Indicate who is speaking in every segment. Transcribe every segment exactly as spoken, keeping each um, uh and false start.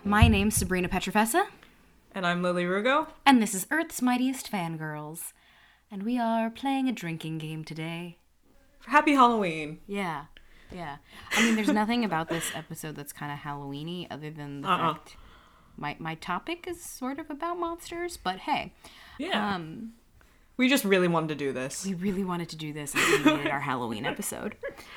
Speaker 1: My name's Sabrina Petrofessa.
Speaker 2: And I'm Lily Rugo.
Speaker 1: And this is Earth's Mightiest Fangirls. And we are playing a drinking game today.
Speaker 2: Happy Halloween.
Speaker 1: Yeah, yeah. I mean, there's nothing about this episode that's kind of Halloween-y other than the uh-uh. fact my my topic is sort of about monsters, but hey.
Speaker 2: Yeah.
Speaker 1: Um,
Speaker 2: we just really wanted to do this.
Speaker 1: We really wanted to do this and we made it our Halloween episode.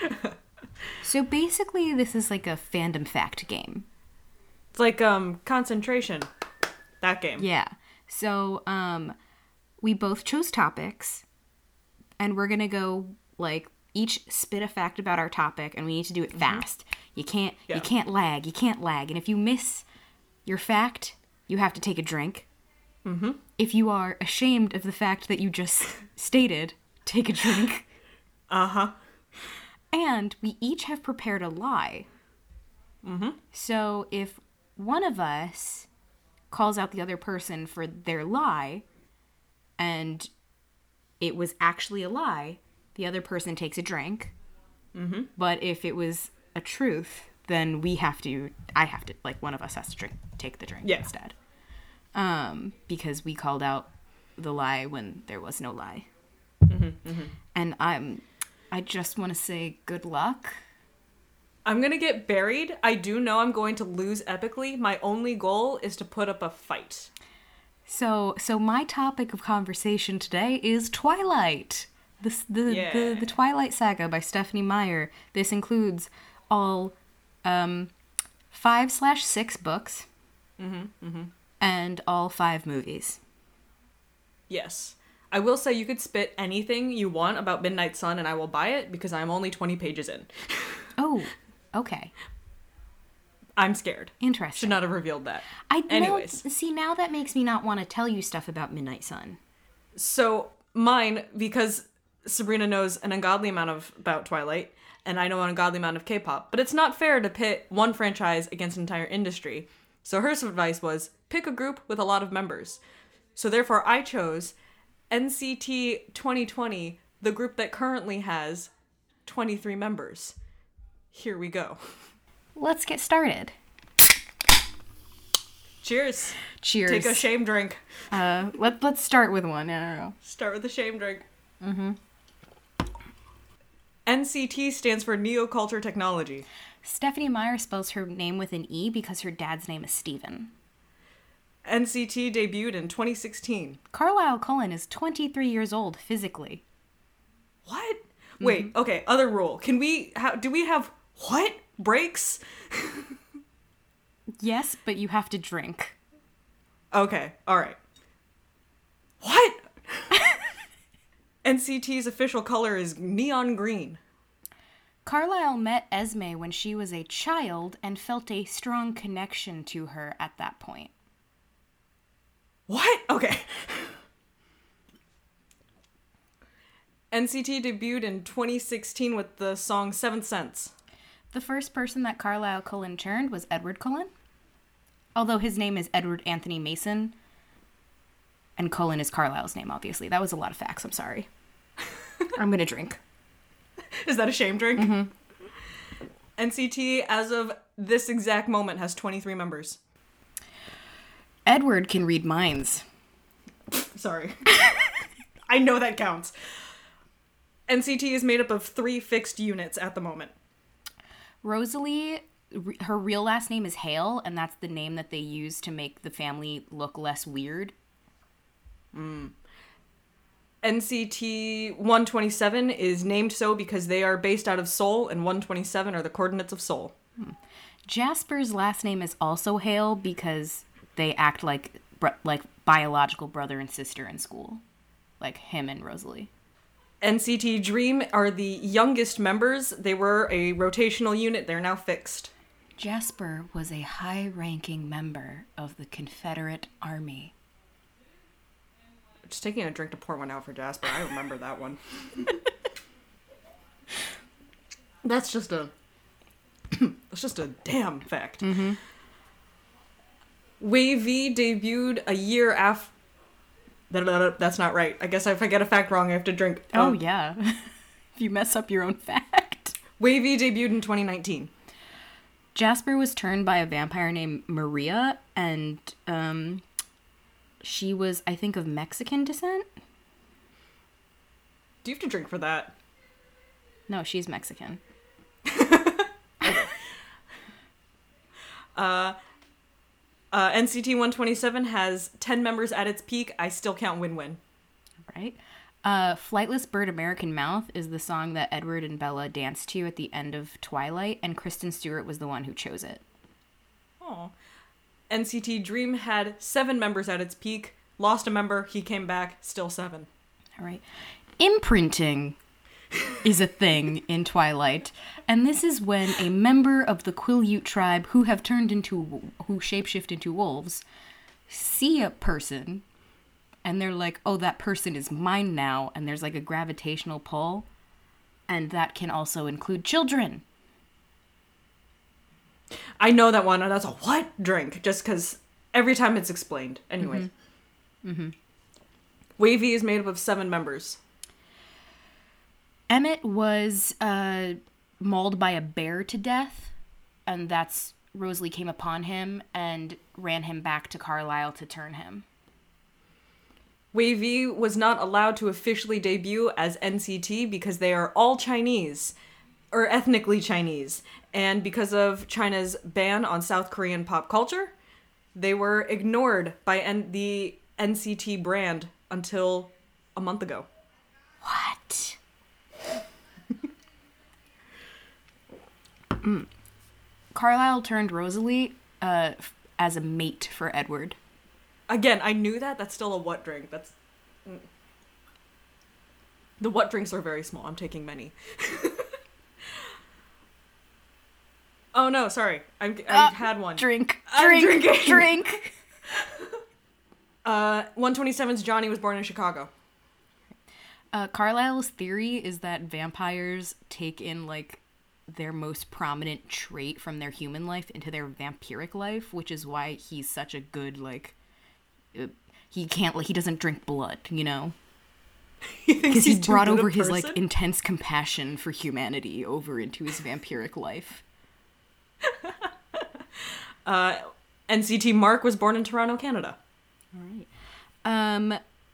Speaker 1: So basically, this is like a fandom fact game.
Speaker 2: It's like um concentration. That game.
Speaker 1: Yeah. So um we both chose topics and we're going to go like each spit a fact about our topic and we need to do it fast. Mm-hmm. You can't yeah. you can't lag. You can't lag. And if you miss your fact, you have to take a drink.
Speaker 2: Mm-hmm.
Speaker 1: If you are ashamed of the fact that you just stated, take a drink.
Speaker 2: Uh-huh.
Speaker 1: And we each have prepared a lie.
Speaker 2: Mm-hmm.
Speaker 1: So if one of us calls out the other person for their lie, and it was actually a lie, the other person takes a drink.
Speaker 2: Mm-hmm.
Speaker 1: But if it was a truth, then we have to, I have to, like one of us has to drink, take the drink
Speaker 2: yeah.
Speaker 1: instead. Um, because we called out the lie when there was no lie.
Speaker 2: Mm-hmm. Mm-hmm.
Speaker 1: And I'm, I just want to say good luck.
Speaker 2: I'm going to get buried. I do know I'm going to lose epically. My only goal is to put up a fight.
Speaker 1: So so my topic of conversation today is Twilight. The, the,
Speaker 2: yeah.
Speaker 1: the, the Twilight Saga by Stephenie Meyer. This includes all um, five slash six books
Speaker 2: mm-hmm, mm-hmm.
Speaker 1: and all five movies.
Speaker 2: Yes. I will say you could spit anything you want about Midnight Sun and I will buy it because I'm only twenty pages in.
Speaker 1: Oh, okay.
Speaker 2: I'm scared.
Speaker 1: Interesting.
Speaker 2: Should not have revealed that.
Speaker 1: I
Speaker 2: Anyways.
Speaker 1: Know, see, now that makes me not want to tell you stuff about Midnight Sun.
Speaker 2: So, mine, because Sabrina knows an ungodly amount of about Twilight, and I know an ungodly amount of K-pop, but it's not fair to pit one franchise against an entire industry. So her advice was, pick a group with a lot of members. So therefore, I chose N C T twenty twenty, the group that currently has twenty-three members. Here we go.
Speaker 1: Let's get started.
Speaker 2: Cheers.
Speaker 1: Cheers.
Speaker 2: Take a shame drink.
Speaker 1: Uh, let, let's start with one. I don't know.
Speaker 2: Start with a shame drink.
Speaker 1: Mm-hmm.
Speaker 2: N C T stands for Neoculture Technology.
Speaker 1: Stephenie Meyer spells her name with an E because her dad's name is Steven.
Speaker 2: N C T debuted in twenty sixteen.
Speaker 1: Carlisle Cullen is twenty-three years old physically.
Speaker 2: What? Mm-hmm. Wait, okay, other rule. Can we, ha- do we have, what? Breaks?
Speaker 1: Yes, but you have to drink.
Speaker 2: Okay, alright. What? N C T's official color is neon green.
Speaker 1: Carlisle met Esme when she was a child and felt a strong connection to her at that point.
Speaker 2: What? Okay. N C T debuted in twenty sixteen with the song Seventh Sense.
Speaker 1: The first person that Carlisle Cullen turned was Edward Cullen. Although his name is Edward Anthony Mason. And Cullen is Carlisle's name, obviously. That was a lot of facts, I'm sorry. I'm gonna drink.
Speaker 2: Is that a shame drink?
Speaker 1: Mm-hmm.
Speaker 2: N C T, as of this exact moment, has twenty-three members.
Speaker 1: Edward can read minds.
Speaker 2: Sorry. I know that counts. N C T is made up of three fixed units at the moment.
Speaker 1: Rosalie, her real last name is Hale, and that's the name that they use to make the family look less weird.
Speaker 2: Mm. N C T one twenty-seven is named so because they are based out of Seoul, and one twenty-seven are the coordinates of Seoul.
Speaker 1: Hmm. Jasper's last name is also Hale because they act like like biological brother and sister in school, like him and Rosalie.
Speaker 2: N C T Dream are the youngest members. They were a rotational unit. They're now fixed.
Speaker 1: Jasper was a high-ranking member of the Confederate Army.
Speaker 2: Just taking a drink to pour one out for Jasper. I remember that one. That's just a... That's just a damn fact.
Speaker 1: Mm-hmm.
Speaker 2: Wavy debuted a year after... That's not right. I guess if I get a fact wrong, I have to drink.
Speaker 1: Oh,
Speaker 2: um,
Speaker 1: yeah. If you mess up your own fact.
Speaker 2: Wavy debuted in twenty nineteen.
Speaker 1: Jasper was turned by a vampire named Maria, and um, she was, I think, of Mexican descent.
Speaker 2: Do you have to drink for that?
Speaker 1: No, she's Mexican.
Speaker 2: uh, uh, N C T one twenty-seven has ten members at its peak. I still count Win-Win.
Speaker 1: Right. Uh, Flightless Bird American Mouth is the song that Edward and Bella danced to at the end of Twilight, and Kristen Stewart was the one who chose it.
Speaker 2: Oh. N C T Dream had seven members at its peak. Lost a member, he came back, still seven.
Speaker 1: All right. Imprinting is a thing in Twilight, and this is when a member of the Quileute tribe who have turned into, who shapeshift into wolves, see a person, and they're like, oh, that person is mine now, and there's like a gravitational pull, and that can also include children.
Speaker 2: I know that one, and that's a what drink, just because every time it's explained. Anyway. Mm-hmm. Mm-hmm. Wavy is made up of seven members.
Speaker 1: Emmett was uh, mauled by a bear to death, and that's Rosalie came upon him and ran him back to Carlisle to turn him.
Speaker 2: Wavy was not allowed to officially debut as N C T because they are all Chinese, or ethnically Chinese, and because of China's ban on South Korean pop culture, they were ignored by N- the N C T brand until a month ago.
Speaker 1: What? mm. Carlisle turned Rosalie uh, f- as a mate for Edward.
Speaker 2: Again, I knew that. That's still a what drink. That's... Mm. The what drinks are very small. I'm taking many. Oh, no, sorry. I, I uh, had one.
Speaker 1: Drink.
Speaker 2: I'm
Speaker 1: Drink.
Speaker 2: drinking.
Speaker 1: Drink.
Speaker 2: uh, one twenty-seven's Johnny was born in Chicago.
Speaker 1: Uh, Carlisle's theory is that vampires take in, like, their most prominent trait from their human life into their vampiric life, which is why he's such a good, like... Uh, he can't, like, he doesn't drink blood, you know? Because he's, he's brought over his, like, intense compassion for humanity over into his vampiric life.
Speaker 2: uh, N C T Mark was born in Toronto, Canada.
Speaker 1: All right. Um,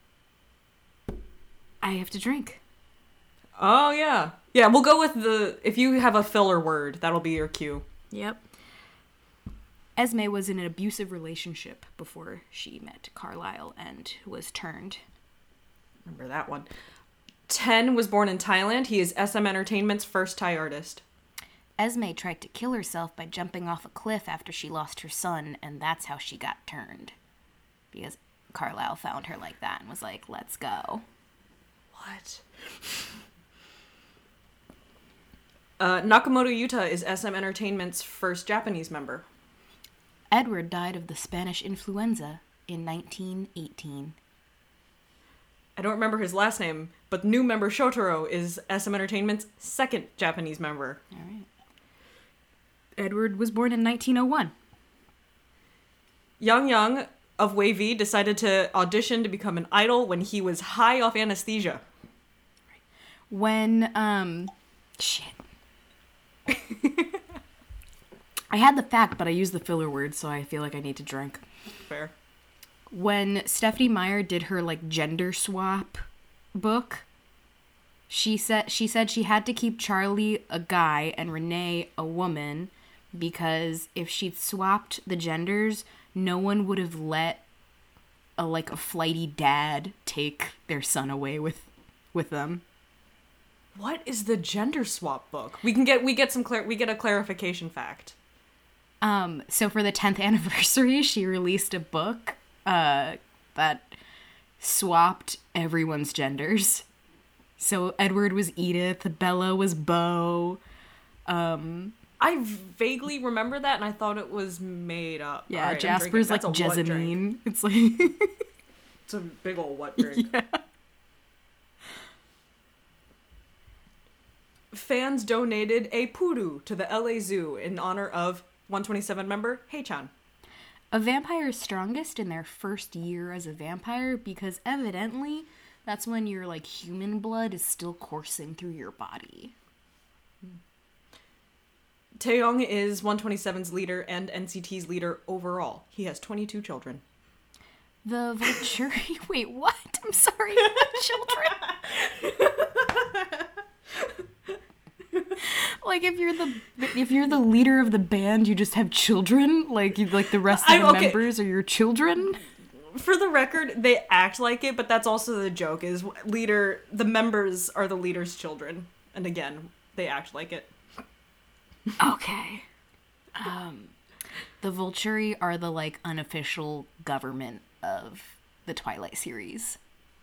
Speaker 1: I have to drink.
Speaker 2: Oh, yeah. Yeah, we'll go with the... If you have a filler word, that'll be your cue.
Speaker 1: Yep. Esme was in an abusive relationship before she met Carlisle and was turned.
Speaker 2: Remember that one. Ten was born in Thailand. He is S M Entertainment's first Thai artist.
Speaker 1: Esme tried to kill herself by jumping off a cliff after she lost her son, and that's how she got turned. Because Carlisle found her like that and was like, let's go.
Speaker 2: What? uh, Nakamoto Yuta is S M Entertainment's first Japanese member.
Speaker 1: Edward died of the Spanish influenza in nineteen eighteen.
Speaker 2: I don't remember his last name, but new member Shotaro is S M Entertainment's second Japanese member.
Speaker 1: All right. Edward was born in nineteen oh one.
Speaker 2: Young Young of Wavy decided to audition to become an idol when he was high off anesthesia.
Speaker 1: When, um, shit. I had the fact, but I used the filler word, so I feel like I need to drink.
Speaker 2: Fair.
Speaker 1: When Stephenie Meyer did her, like, gender swap book, she said she said she had to keep Charlie a guy and Renee a woman because if she'd swapped the genders, no one would have let a, like, a flighty dad take their son away with with them.
Speaker 2: What is the gender swap book? We can get we get some clar- we get a clarification fact.
Speaker 1: Um, so for the tenth anniversary, she released a book uh, that swapped everyone's genders. So Edward was Edith, Bella was Beau. Um,
Speaker 2: I vaguely remember that, and I thought it was made up.
Speaker 1: Yeah, right, Jasper's like Jessamine. It's like
Speaker 2: it's a big old what drink. Yeah. Fans donated a poodoo to the L A Zoo in honor of one twenty-seven member Hei-chan.
Speaker 1: A vampire is strongest in their first year as a vampire because evidently that's when your, like, human blood is still coursing through your body.
Speaker 2: Taeyong is one twenty-seven's leader and N C T's leader overall. He has twenty-two children.
Speaker 1: The Volturi... Wait, what? I'm sorry. Children? Like, if you're the if you're the leader of the band, you just have children? Like, you, like the rest of the
Speaker 2: I'm, okay.
Speaker 1: members are your children?
Speaker 2: For the record, they act like it, but that's also the joke, is leader... The members are the leader's children. And again, they act like it.
Speaker 1: Okay. Um, the Volturi are the, like, unofficial government of the Twilight series.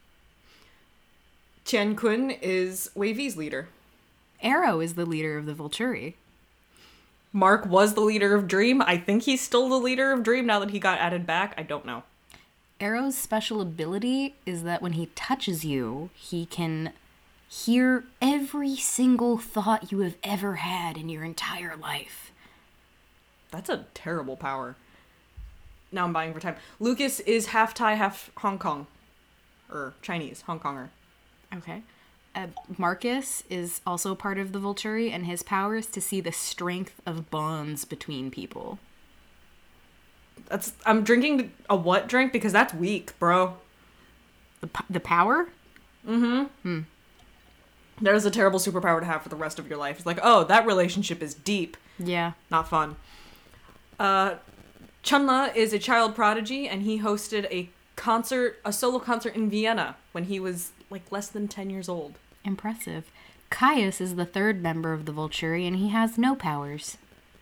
Speaker 2: Tian Kun is Wei V's leader.
Speaker 1: Arrow is the leader of the Volturi.
Speaker 2: Mark was the leader of Dream. I think he's still the leader of Dream now that he got added back. I don't know.
Speaker 1: Arrow's special ability is that when he touches you, he can hear every single thought you have ever had in your entire life.
Speaker 2: That's a terrible power. Now I'm buying for time. Lucas is half Thai, half Hong Kong. Or Chinese, Hong Konger.
Speaker 1: Okay. Uh, Marcus is also part of the Volturi, and his power is to see the strength of bonds between people.
Speaker 2: That's I'm drinking a what drink? Because that's weak, bro.
Speaker 1: The, the power?
Speaker 2: Mm-hmm.
Speaker 1: Hmm.
Speaker 2: There's a terrible superpower to have for the rest of your life. It's like, oh, that relationship is deep.
Speaker 1: Yeah.
Speaker 2: Not fun. Uh, Chunla is a child prodigy, and he hosted a concert, a solo concert in Vienna when he was like less than ten years old.
Speaker 1: Impressive. Caius is the third member of the Volturi, and he has no powers.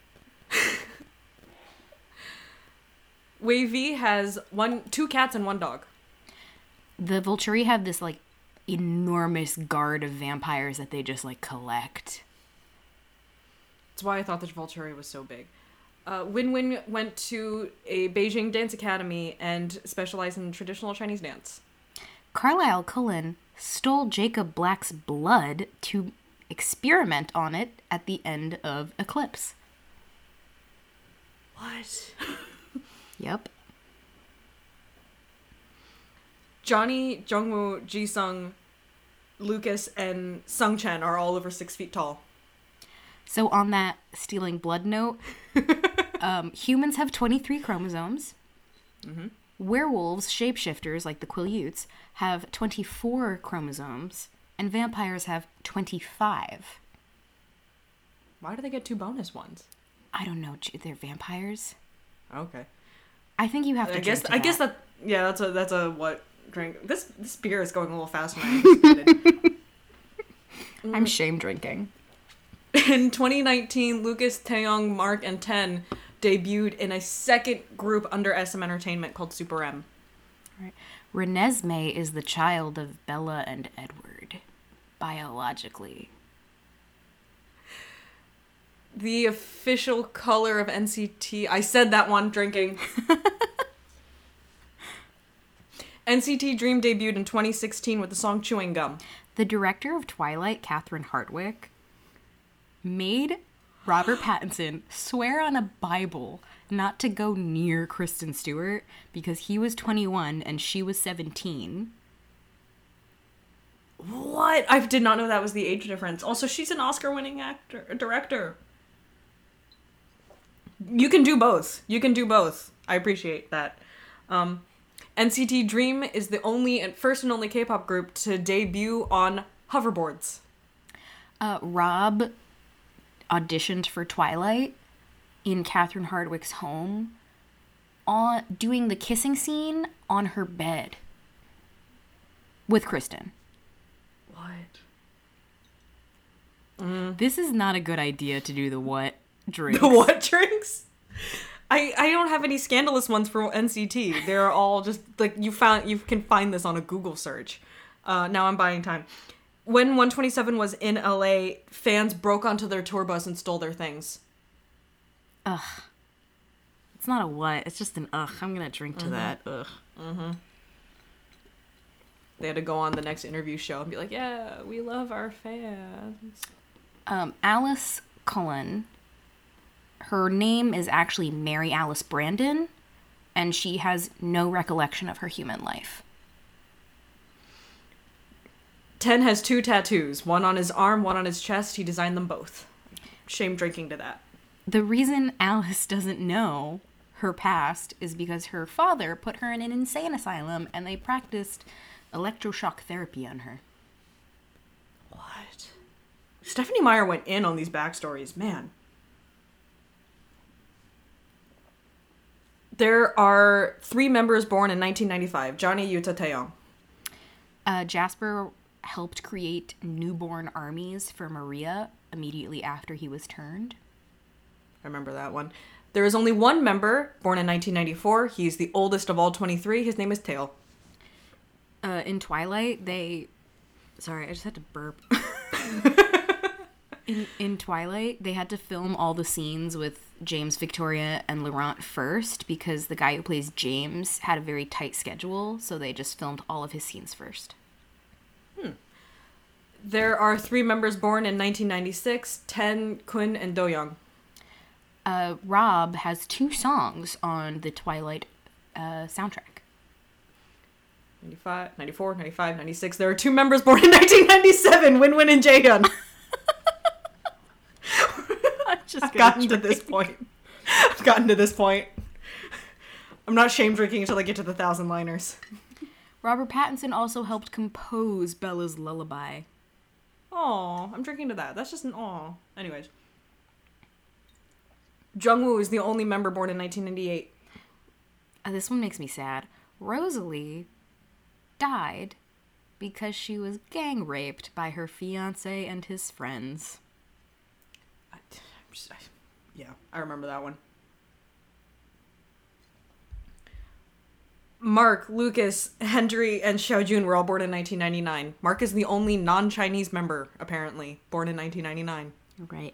Speaker 2: Wei V has one, two cats and one dog.
Speaker 1: The Volturi have this, like, enormous guard of vampires that they just, like, collect.
Speaker 2: That's why I thought the Volturi was so big. Uh, Win Win went to a Beijing dance academy and specialized in traditional Chinese dance.
Speaker 1: Carlisle Cullen stole Jacob Black's blood to experiment on it at the end of Eclipse.
Speaker 2: What?
Speaker 1: Yep.
Speaker 2: Johnny, Jungwoo, Jisung, Lucas, and Sung Chen are all over six feet tall.
Speaker 1: So on that stealing blood note, um, humans have twenty-three chromosomes.
Speaker 2: Mm-hmm.
Speaker 1: Werewolves, shapeshifters, like the Quileutes, have twenty-four chromosomes, and vampires have twenty-five.
Speaker 2: Why do they get two bonus ones?
Speaker 1: I don't know. They're vampires.
Speaker 2: Okay.
Speaker 1: I think you have to.
Speaker 2: I guess.
Speaker 1: drink to
Speaker 2: I
Speaker 1: that.
Speaker 2: guess that. Yeah, that's a that's a what drink. This this beer is going a little faster than I anticipated.
Speaker 1: I'm shame drinking.
Speaker 2: In twenty nineteen, Lucas, Taeyong, Mark, and Ten debuted in a second group under S M Entertainment called Super M.
Speaker 1: Right. Renesmee is the child of Bella and Edward, biologically.
Speaker 2: The official color of N C T. I said that one, drinking. N C T Dream debuted in twenty sixteen with the song Chewing Gum.
Speaker 1: The director of Twilight, Catherine Hardwicke, made Robert Pattinson swear on a Bible not to go near Kristen Stewart because he was twenty-one and she was seventeen.
Speaker 2: What? I did not know that was the age difference. Also, she's an Oscar-winning actor, director. You can do both. You can do both. I appreciate that. Um, N C T Dream is the only and first and only K-pop group to debut on hoverboards.
Speaker 1: Uh, Rob auditioned for Twilight in Catherine Hardwicke's home, on doing the kissing scene on her bed with Kristen.
Speaker 2: What?
Speaker 1: Mm. This is not a good idea to do the what drinks.
Speaker 2: The what drinks? I, I don't have any scandalous ones for N C T. They're all just like you found. You can find this on a Google search. Uh, now I'm buying time. When one twenty-seven was in L A, fans broke onto their tour bus and stole their things.
Speaker 1: Ugh. It's not a what. It's just an ugh. I'm gonna drink to mm-hmm. that. Ugh.
Speaker 2: Mm-hmm. They had to go on the next interview show and be like, "Yeah, we love our fans."
Speaker 1: Um, Alice Cullen. Her name is actually Mary Alice Brandon, and she has no recollection of her human life.
Speaker 2: Ten has two tattoos, one on his arm, one on his chest. He designed them both. Shame drinking to that.
Speaker 1: The reason Alice doesn't know her past is because her father put her in an insane asylum and they practiced electroshock therapy on her.
Speaker 2: What? Stephenie Meyer went in on these backstories, man. There are three members born in nineteen ninety-five. Johnny, Yuta, Taeyong.
Speaker 1: Uh, Jasper helped create newborn armies for Maria immediately after he was turned.
Speaker 2: I remember that one. There is only one member, born in nineteen ninety-four. He's the oldest of all twenty-three. His name is Tail.
Speaker 1: Uh, in Twilight, they... Sorry, I just had to burp. in, in Twilight, they had to film all the scenes with James, Victoria, and Laurent first because the guy who plays James had a very tight schedule, so they just filmed all of his scenes first.
Speaker 2: Hmm. There are three members born in nineteen ninety-six, Ten, Kun, and Do-young.
Speaker 1: Uh, Rob has two songs on the Twilight uh, soundtrack.
Speaker 2: ninety-five, ninety-four, ninety-five, ninety-six. There are two members born in nineteen ninety-seven, Win-Win and Jaehyun. I've gotten to this point. I've gotten to this point. I'm not shame drinking until I get to the thousand liners.
Speaker 1: Robert Pattinson also helped compose Bella's Lullaby.
Speaker 2: Aw, I'm drinking to that. That's just an aw. Anyways. Jungwoo is the only member born in nineteen ninety-eight.
Speaker 1: Uh, this one makes me sad. Rosalie died because she was gang raped by her fiancé and his friends.
Speaker 2: I, just, I, yeah, I remember that one. Mark, Lucas, Hendry, and Xiaojun were all born in nineteen ninety-nine. Mark is the only non-Chinese member, apparently, born in nineteen ninety-nine.
Speaker 1: Right.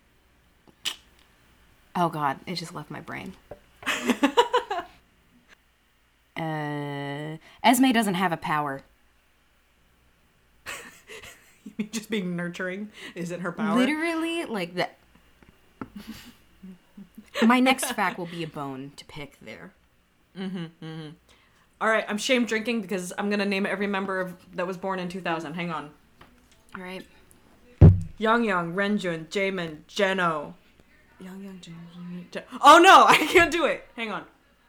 Speaker 1: Oh god, it just left my brain. uh, Esme doesn't have a power.
Speaker 2: You mean just being nurturing isn't her power?
Speaker 1: Literally, like that. My next fact will be a bone to pick there.
Speaker 2: Mm-hmm, mm-hmm. All right, I'm shame drinking because I'm going to name every member of, that was born in two thousand. Hang on.
Speaker 1: All right.
Speaker 2: Yang Yang, Renjun, Jaemin, Jeno. Yang Yang, Jaemin, Je- Oh no, I can't do it. Hang on.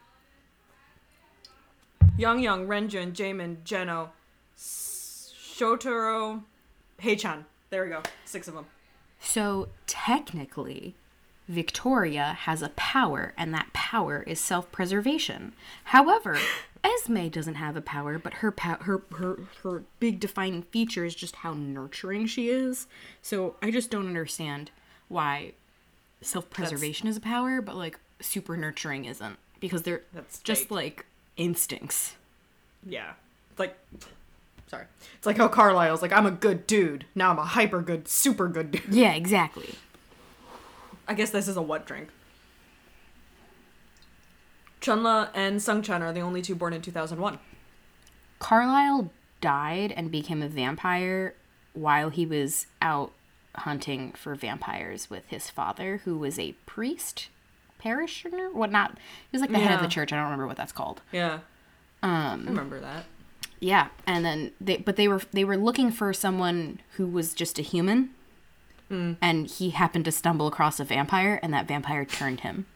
Speaker 2: Yang Yang, Renjun, Jaemin, Jeno, Shotaro, Haechan. There we go. Six of them.
Speaker 1: So technically, Victoria has a power, and that power is self-preservation. However, Esme doesn't have a power, but her po- her her her big defining feature is just how nurturing she is. So I just don't understand why self-preservation That's... is a power, but like super nurturing isn't, because they're That's just fake. Like instincts.
Speaker 2: Yeah, like sorry, it's like how Carlisle's like, I'm a good dude. Now I'm a hyper good, super good dude.
Speaker 1: Yeah, exactly.
Speaker 2: I guess this is a what drink. Chunla and Sungchan are the only two born in two thousand one.
Speaker 1: Carlisle died and became a vampire while he was out hunting for vampires with his father, who was a priest, parishioner, what not? He was like the yeah. head of the church. I don't remember what that's called.
Speaker 2: Yeah,
Speaker 1: um,
Speaker 2: I remember that.
Speaker 1: Yeah, and then they, but they were they were looking for someone who was just a human. Mm. And he happened to stumble across a vampire, and that vampire turned him.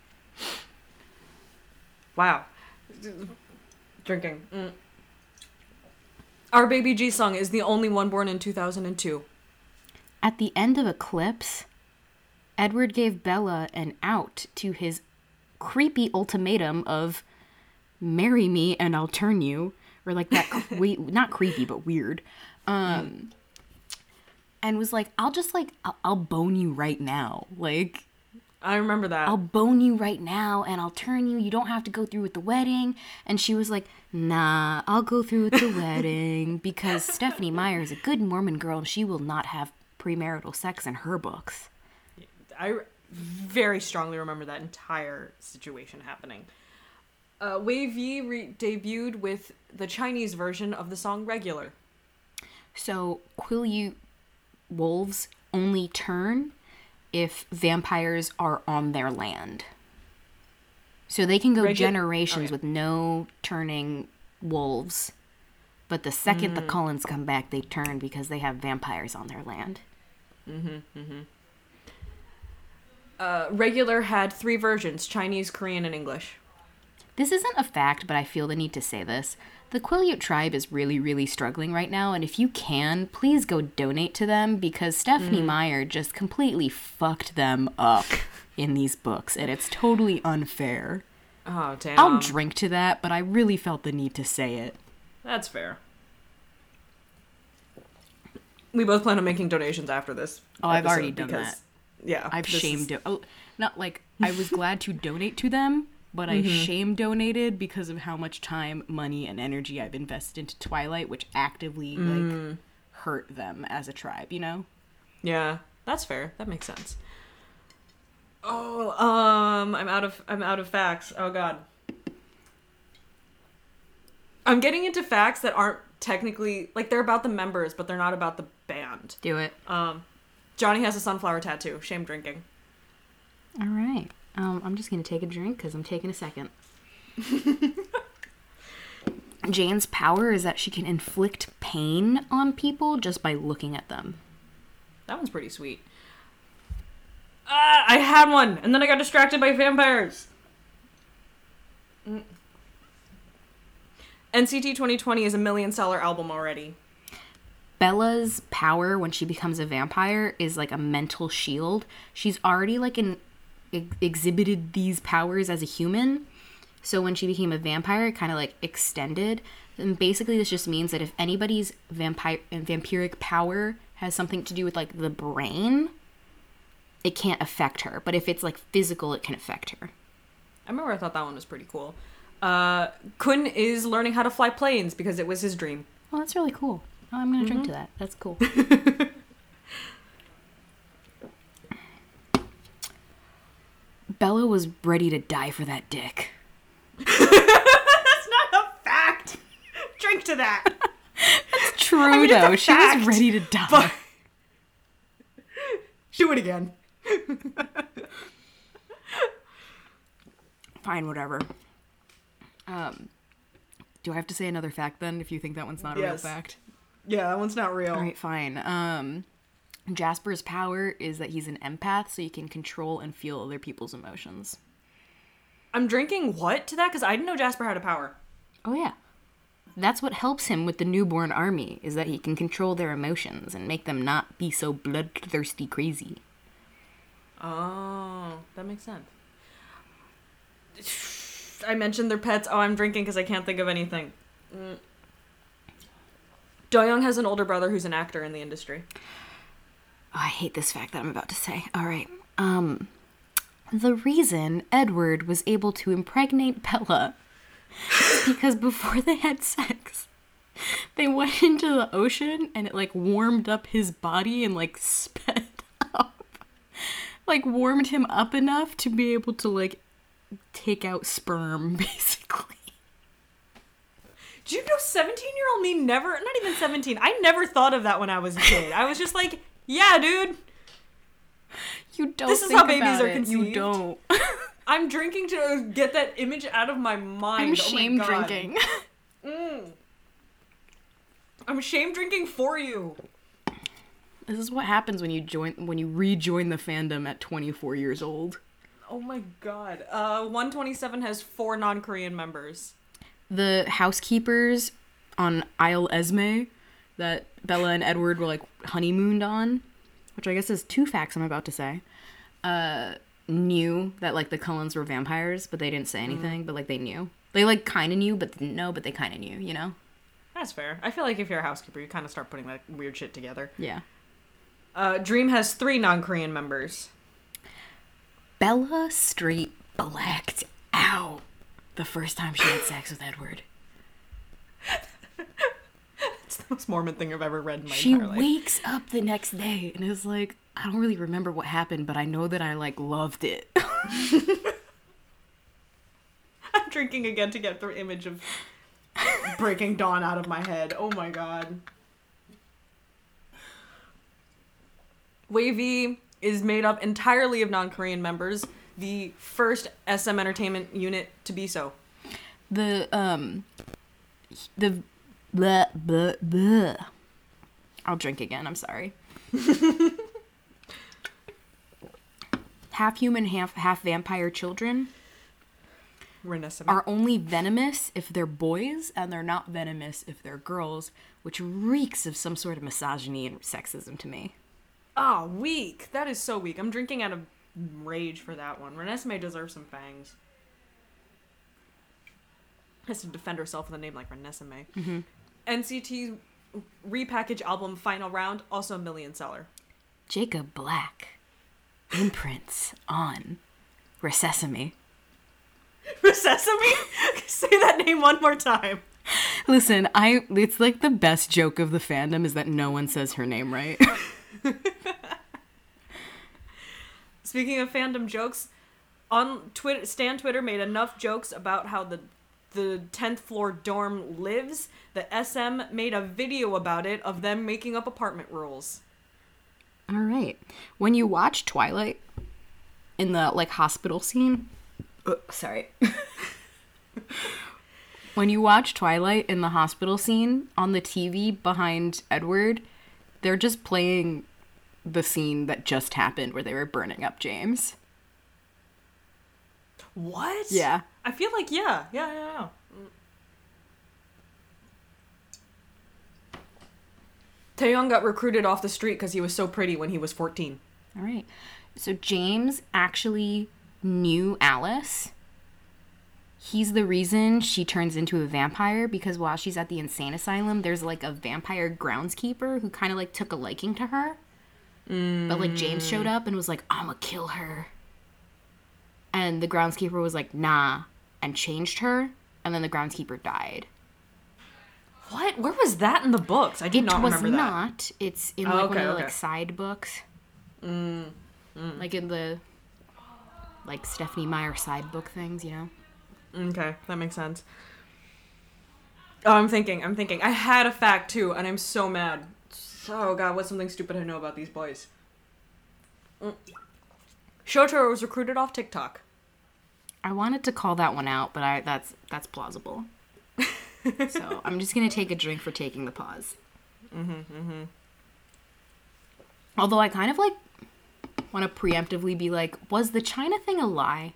Speaker 2: Wow. Drinking. Mm. Our Baby Jisung is the only one born in two thousand two.
Speaker 1: At the end of Eclipse, Edward gave Bella an out to his creepy ultimatum of marry me and I'll turn you. Or like that, cre- not creepy, but weird. Um... Mm. And was like, I'll just like, I'll, I'll bone you right now. Like,
Speaker 2: I remember that.
Speaker 1: I'll bone you right now and I'll turn you. You don't have to go through with the wedding. And she was like, nah, I'll go through with the wedding because Stephenie Meyer is a good Mormon girl and she will not have premarital sex in her books.
Speaker 2: I very strongly remember that entire situation happening. Uh, Wei Vi re- debuted with the Chinese version of the song Regular.
Speaker 1: So, Quileute wolves only turn if vampires are on their land. So they can go Regu- generations okay. with no turning wolves. But the second mm. the Cullens come back, they turn because they have vampires on their land.
Speaker 2: Mm-hmm, mm-hmm. Uh, regular had three versions: Chinese, Korean, and English.
Speaker 1: This isn't a fact, but I feel the need to say this. The Quileute tribe is really, really struggling right now, and if you can, please go donate to them, because Stephenie mm. Meyer just completely fucked them up in these books, and it's totally unfair.
Speaker 2: Oh, damn.
Speaker 1: I'll drink to that, but I really felt the need to say it.
Speaker 2: That's fair. We both plan on making donations after this.
Speaker 1: Oh, I've already done because, that.
Speaker 2: Yeah.
Speaker 1: I've shame is... do- oh, not like I was glad to donate to them, but I mm-hmm. shame donated because of how much time, money, and energy I've invested into Twilight, which actively mm. like hurt them as a tribe, you know?
Speaker 2: Yeah, that's fair. That makes sense. Oh, um, I'm out of I'm out of facts. Oh god. I'm getting into facts that aren't technically like they're about the members, but they're not about the band.
Speaker 1: Do it.
Speaker 2: Um, Johnny has a sunflower tattoo. Shame drinking.
Speaker 1: All right. Um, I'm just gonna take a drink because I'm taking a second. Jane's power is that she can inflict pain on people just by looking at them.
Speaker 2: That one's pretty sweet. Ah, I had one, and then I got distracted by vampires. Mm. N C T twenty twenty is a million-seller album already.
Speaker 1: Bella's power when she becomes a vampire is like a mental shield. She's already like an ex- exhibited these powers as a human, so when she became a vampire, it kind of like extended. And basically, this just means that if anybody's vampire vampiric power has something to do with like the brain, it can't affect her. But if it's like physical, it can affect her.
Speaker 2: I remember I thought that one was pretty cool. Uh, Kun is learning how to fly planes because it was his dream.
Speaker 1: Oh, that's really cool. Oh, I'm going to mm-hmm. drink to that. That's cool. Bella was ready to die for that dick.
Speaker 2: That's not a fact. Drink to that.
Speaker 1: That's true, I mean, though. She fact, was ready to die. But...
Speaker 2: Do it again.
Speaker 1: Fine, whatever. Um, do I have to say another fact then, if you think that one's not a
Speaker 2: yes.
Speaker 1: real fact?
Speaker 2: Yeah, that one's not real.
Speaker 1: All right, fine. Um, Jasper's power is that he's an empath, so he can control and feel other people's emotions.
Speaker 2: I'm drinking what to that? Because I didn't know Jasper had a power.
Speaker 1: Oh, yeah. That's what helps him with the newborn army, is that he can control their emotions and make them not be so bloodthirsty crazy.
Speaker 2: Oh, that makes sense. I mentioned their pets. Oh, I'm drinking because I can't think of anything. Mm. Do-young has an older brother who's an actor in the industry.
Speaker 1: Oh, I hate this fact that I'm about to say. All right. Um, the reason Edward was able to impregnate Bella is because before they had sex, they went into the ocean and it, like, warmed up his body and, like, sped up. Like, warmed him up enough to be able to, like, take out sperm, basically.
Speaker 2: Do you know seventeen-year-old me never, not even seventeen, I never thought of that when I was a kid. I was just like, yeah, dude.
Speaker 1: You don't
Speaker 2: This is
Speaker 1: think
Speaker 2: how babies are
Speaker 1: it.
Speaker 2: conceived.
Speaker 1: You don't.
Speaker 2: I'm drinking to get that image out of my mind.
Speaker 1: I'm
Speaker 2: oh
Speaker 1: shame
Speaker 2: my God.
Speaker 1: drinking.
Speaker 2: Mm. I'm shame drinking for you.
Speaker 1: This is what happens when you join, when you rejoin the fandom at twenty-four years old.
Speaker 2: Oh my God. Uh, one twenty-seven has four non-Korean members.
Speaker 1: The housekeepers on Isle Esme that Bella and Edward were like honeymooned on, which I guess is two facts I'm about to say, uh, knew that like the Cullens were vampires, but they didn't say anything, mm. but like they knew. They like kind of knew, but didn't know, but they kind of knew, you know?
Speaker 2: That's fair. I feel like if you're a housekeeper, you kind of start putting that weird shit together.
Speaker 1: Yeah.
Speaker 2: Uh, Dream has three non-Korean members.
Speaker 1: Bella straight blacked out the first time she had sex with Edward.
Speaker 2: It's the most Mormon thing I've ever read in my
Speaker 1: she
Speaker 2: entire life.
Speaker 1: She wakes up the next day and is like, I don't really remember what happened, but I know that I, like, loved it.
Speaker 2: I'm drinking again to get the image of Breaking Dawn out of my head. Oh my God. Wavy is made up entirely of non-Korean members. The first S M Entertainment unit to be so.
Speaker 1: The, um, the, blah, blah, blah. I'll drink again, I'm sorry. half human, half half vampire children
Speaker 2: Renesmee.
Speaker 1: are only venomous if they're boys, and they're not venomous if they're girls, which reeks of some sort of misogyny and sexism to me.
Speaker 2: Oh, weak. That is so weak. I'm drinking out of rage for that one. Renesmee deserves some fangs. Has to defend herself with a name like Renesmee.
Speaker 1: Mm-hmm.
Speaker 2: N C T repackaged album Final Round, also a million seller.
Speaker 1: Jacob Black. Imprints on Resesame.
Speaker 2: Resesame? Say that name one more time.
Speaker 1: Listen, I it's like the best joke of the fandom is that no one says her name right.
Speaker 2: Speaking of fandom jokes, on Twitter, Stan Twitter made enough jokes about how the the tenth floor dorm lives that S M made a video about it of them making up apartment rules.
Speaker 1: All right. When you watch Twilight in the like hospital scene, uh, sorry. When you watch Twilight in the hospital scene on the T V behind Edward, they're just playing the scene that just happened where they were burning up James.
Speaker 2: What?
Speaker 1: Yeah.
Speaker 2: I feel like, yeah. Yeah, yeah, yeah. Taeyong got recruited off the street because he was so pretty when he was fourteen.
Speaker 1: All right. So James actually knew Alice. He's the reason she turns into a vampire, because while she's at the insane asylum, there's like a vampire groundskeeper who kind of like took a liking to her. Mm. But like James showed up and was like, I'ma kill her. And the groundskeeper was like, nah, and changed her. And then the groundskeeper died.
Speaker 2: What? Where was that in the books? I did
Speaker 1: it
Speaker 2: not remember that.
Speaker 1: It was not. It's in like
Speaker 2: oh, okay,
Speaker 1: one of the
Speaker 2: okay.
Speaker 1: like side books.
Speaker 2: Mm, mm.
Speaker 1: Like in the like Stephenie Meyer side book things, you know?
Speaker 2: Okay, that makes sense. Oh, I'm thinking, I'm thinking. I had a fact too, and I'm so mad. Oh god, what's something stupid I know about these boys? Mm. Shotaro was recruited off TikTok.
Speaker 1: I wanted to call that one out, but I that's that's plausible. So I'm just gonna take a drink for taking the pause.
Speaker 2: Mm-hmm, mm-hmm.
Speaker 1: Although I kind of like want to preemptively be like, was the China thing a lie?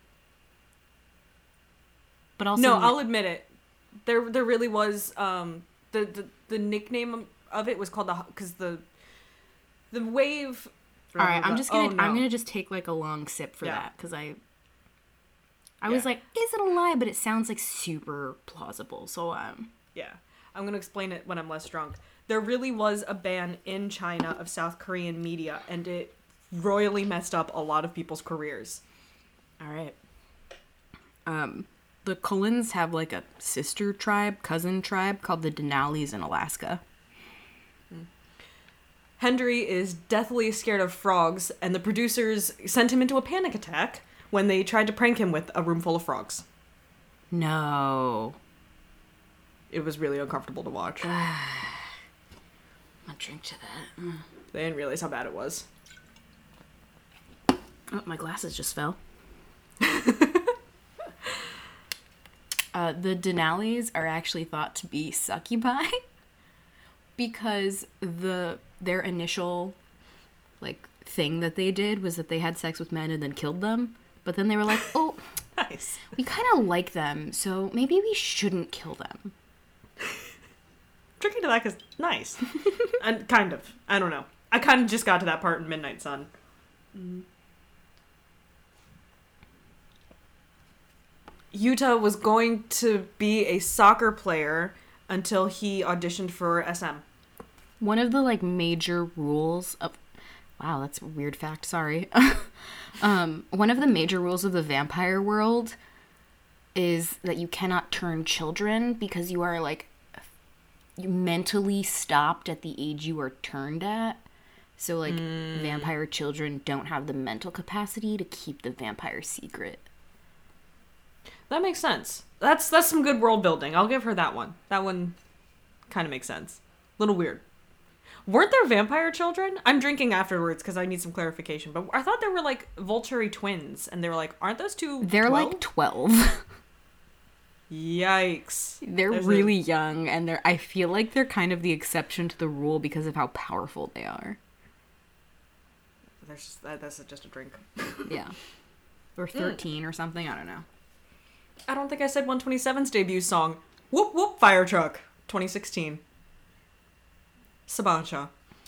Speaker 1: But also,
Speaker 2: no, I'll admit it. There, there really was. Um, the, the the nickname of it was called the because the the wave.
Speaker 1: All right, I'm just gonna
Speaker 2: oh, no.
Speaker 1: I'm gonna just take like a long sip for
Speaker 2: yeah.
Speaker 1: that because I. I
Speaker 2: yeah.
Speaker 1: was like, is it a lie? But it sounds like super plausible. So um.
Speaker 2: Yeah, I'm gonna explain it when I'm less drunk. There really was a ban in China of South Korean media, and it royally messed up a lot of people's careers.
Speaker 1: All right. Um. The Cullens have like a sister tribe, cousin tribe called the Denali's in Alaska.
Speaker 2: Hendry is deathly scared of frogs, and the producers sent him into a panic attack when they tried to prank him with a room full of frogs.
Speaker 1: No.
Speaker 2: It was really uncomfortable to watch.
Speaker 1: I'll drink to that. Mm.
Speaker 2: They didn't realize how bad it was.
Speaker 1: Oh, my glasses just fell. Uh, the Denali's are actually thought to be succubi because the their initial like thing that they did was that they had sex with men and then killed them. But then they were like, oh,
Speaker 2: nice.
Speaker 1: We kind of like them, so maybe we shouldn't kill them.
Speaker 2: Drinking to that is nice. And kind of. I don't know. I kind of just got to that part in Midnight Sun. Mm. Yuta was going to be a soccer player until he auditioned for S M.
Speaker 1: One of the like major rules of wow, that's a weird fact, sorry. um, one of the major rules of the vampire world is that you cannot turn children because you are like you mentally stopped at the age you are turned at. So like mm. vampire children don't have the mental capacity to keep the vampire secret.
Speaker 2: That makes sense. That's that's some good world building. I'll give her that one. That one kind of makes sense. Little weird. Weren't there vampire children? I'm drinking afterwards because I need some clarification. But I thought they were like Volturi twins, and they were like, aren't those two?
Speaker 1: They're twelve? Like twelve.
Speaker 2: Yikes!
Speaker 1: They're There's really a... young, and they're. I feel like they're kind of the exception to the rule because of how powerful they are.
Speaker 2: there's that, that's just a drink.
Speaker 1: Yeah. Or thirteen mm. or something. I don't know.
Speaker 2: I don't think I said one twenty-seven's debut song. Whoop Whoop Fire Truck. twenty sixteen. Sabancha.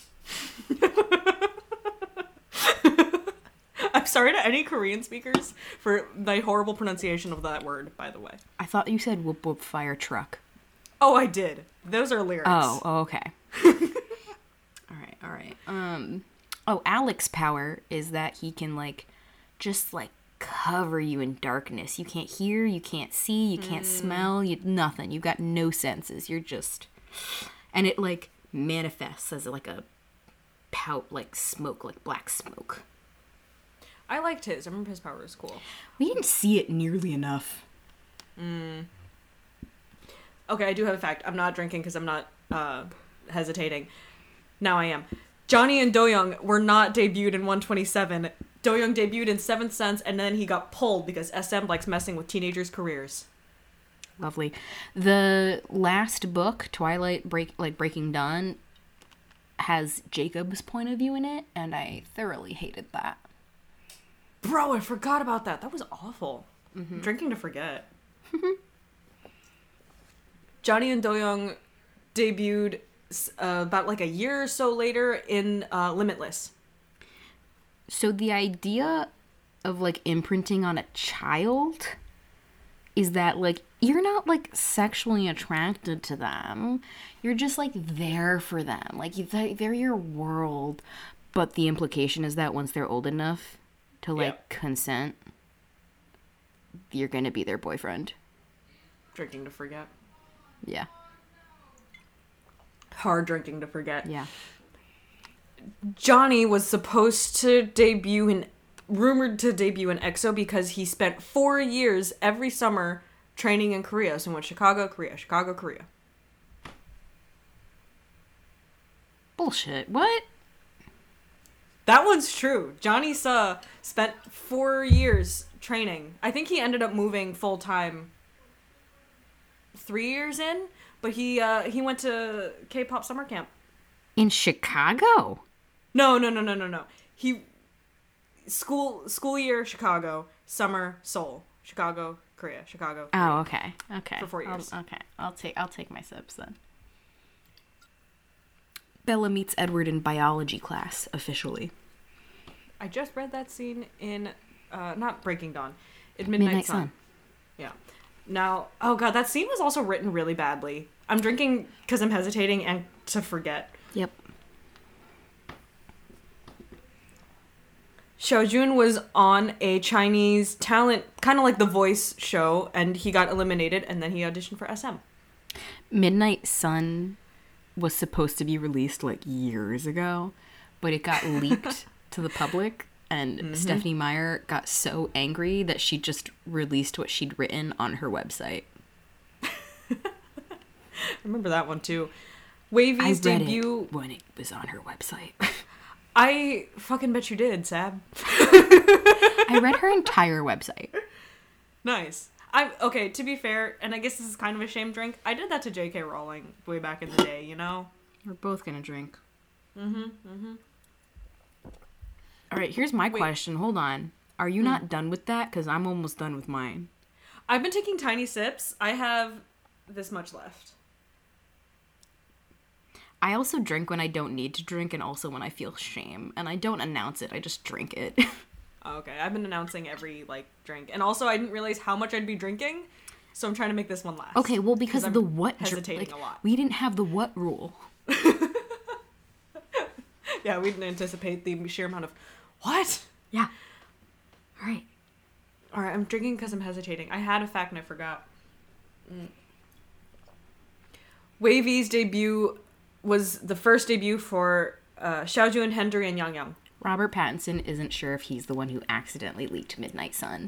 Speaker 2: I'm sorry to any Korean speakers for my horrible pronunciation of that word, by the way.
Speaker 1: I thought you said Whoop Whoop Fire Truck.
Speaker 2: Oh, I did. Those are lyrics.
Speaker 1: Oh, oh okay. all right, all right. Um, oh, Alex's power is that he can, like, just, like, cover you in darkness. You can't hear, you can't see, you can't mm. smell, you nothing. You've got no senses. You're just... And it, like, manifests as, like, a pout, like, smoke, like black smoke.
Speaker 2: I liked his. I remember his power was cool.
Speaker 1: We didn't see it nearly enough.
Speaker 2: Mm. Okay, I do have a fact. I'm not drinking because I'm not uh, hesitating. Now I am. Johnny and Do-young were not debuted in one twenty-seven. Do-young debuted in Seventh Sense, and then he got pulled because S M likes messing with teenagers' careers.
Speaker 1: Lovely. The last book, Twilight Break, like Breaking Dawn, has Jacob's point of view in it, and I thoroughly hated that.
Speaker 2: Bro, I forgot about that. That was awful. Mm-hmm. Drinking to forget. Johnny and Do-young debuted uh, about like a year or so later in uh, Limitless.
Speaker 1: So the idea of like imprinting on a child is that like you're not like sexually attracted to them. You're just like there for them. Like they're your world. But the implication is that once they're old enough to like yeah. consent, you're gonna be their boyfriend.
Speaker 2: Drinking to forget.
Speaker 1: Yeah.
Speaker 2: Hard drinking to forget.
Speaker 1: Yeah.
Speaker 2: Johnny was supposed to debut in, rumored to debut in EXO because he spent four years every summer training in Korea. So he went Chicago, Korea, Chicago, Korea.
Speaker 1: Bullshit. What?
Speaker 2: That one's true. Johnny Suh spent four years training. I think he ended up moving full time three years in, but he uh, he went to K-pop summer camp.
Speaker 1: In Chicago?
Speaker 2: No, no, no, no, no, no. He school school year Chicago, summer Seoul, Chicago, Korea, Chicago. Korea.
Speaker 1: Oh, okay, okay.
Speaker 2: For four years.
Speaker 1: I'll, okay, I'll take I'll take my sips then. Bella meets Edward in biology class, officially.
Speaker 2: I just read that scene in, uh, not Breaking Dawn, in Midnight, Midnight Sun. Sun. Yeah. Now, oh god, that scene was also written really badly. I'm drinking because I'm hesitating and to forget.
Speaker 1: Yep.
Speaker 2: Xiaojun was on a Chinese talent, kind of like The Voice show, and he got eliminated, and then he auditioned for S M.
Speaker 1: Midnight Sun was supposed to be released like years ago, but it got leaked to the public, and mm-hmm. Stephenie Meyer got so angry that she just released what she'd written on her website.
Speaker 2: I remember that one too. Wavy's
Speaker 1: I read
Speaker 2: debut
Speaker 1: it when it was on her website.
Speaker 2: I fucking bet you did, Sab.
Speaker 1: I read her entire website.
Speaker 2: Nice. I okay, to be fair, and I guess this is kind of a shame drink, I did that to J K Rowling way back in the day, you know?
Speaker 1: We're both gonna drink.
Speaker 2: Mm-hmm, mm-hmm.
Speaker 1: All right, here's my Wait. question. Hold on. Are you mm. not done with that? Because I'm almost done with mine.
Speaker 2: I've been taking tiny sips. I have this much left.
Speaker 1: I also drink when I don't need to drink and also when I feel shame. And I don't announce it. I just drink it.
Speaker 2: Okay, I've been announcing every, like, drink. And also, I didn't realize how much I'd be drinking, so I'm trying to make this one last.
Speaker 1: Okay, well, because of the what...
Speaker 2: hesitating
Speaker 1: like,
Speaker 2: a lot.
Speaker 1: We didn't have the what rule.
Speaker 2: Yeah, we didn't anticipate the sheer amount of... What?
Speaker 1: Yeah. All right.
Speaker 2: All right, I'm drinking because I'm hesitating. I had a fact and I forgot. Mm. Wavy's debut was the first debut for uh, Xiaojun, Hendry, and Yang Yang.
Speaker 1: Robert Pattinson isn't sure if he's the one who accidentally leaked Midnight Sun.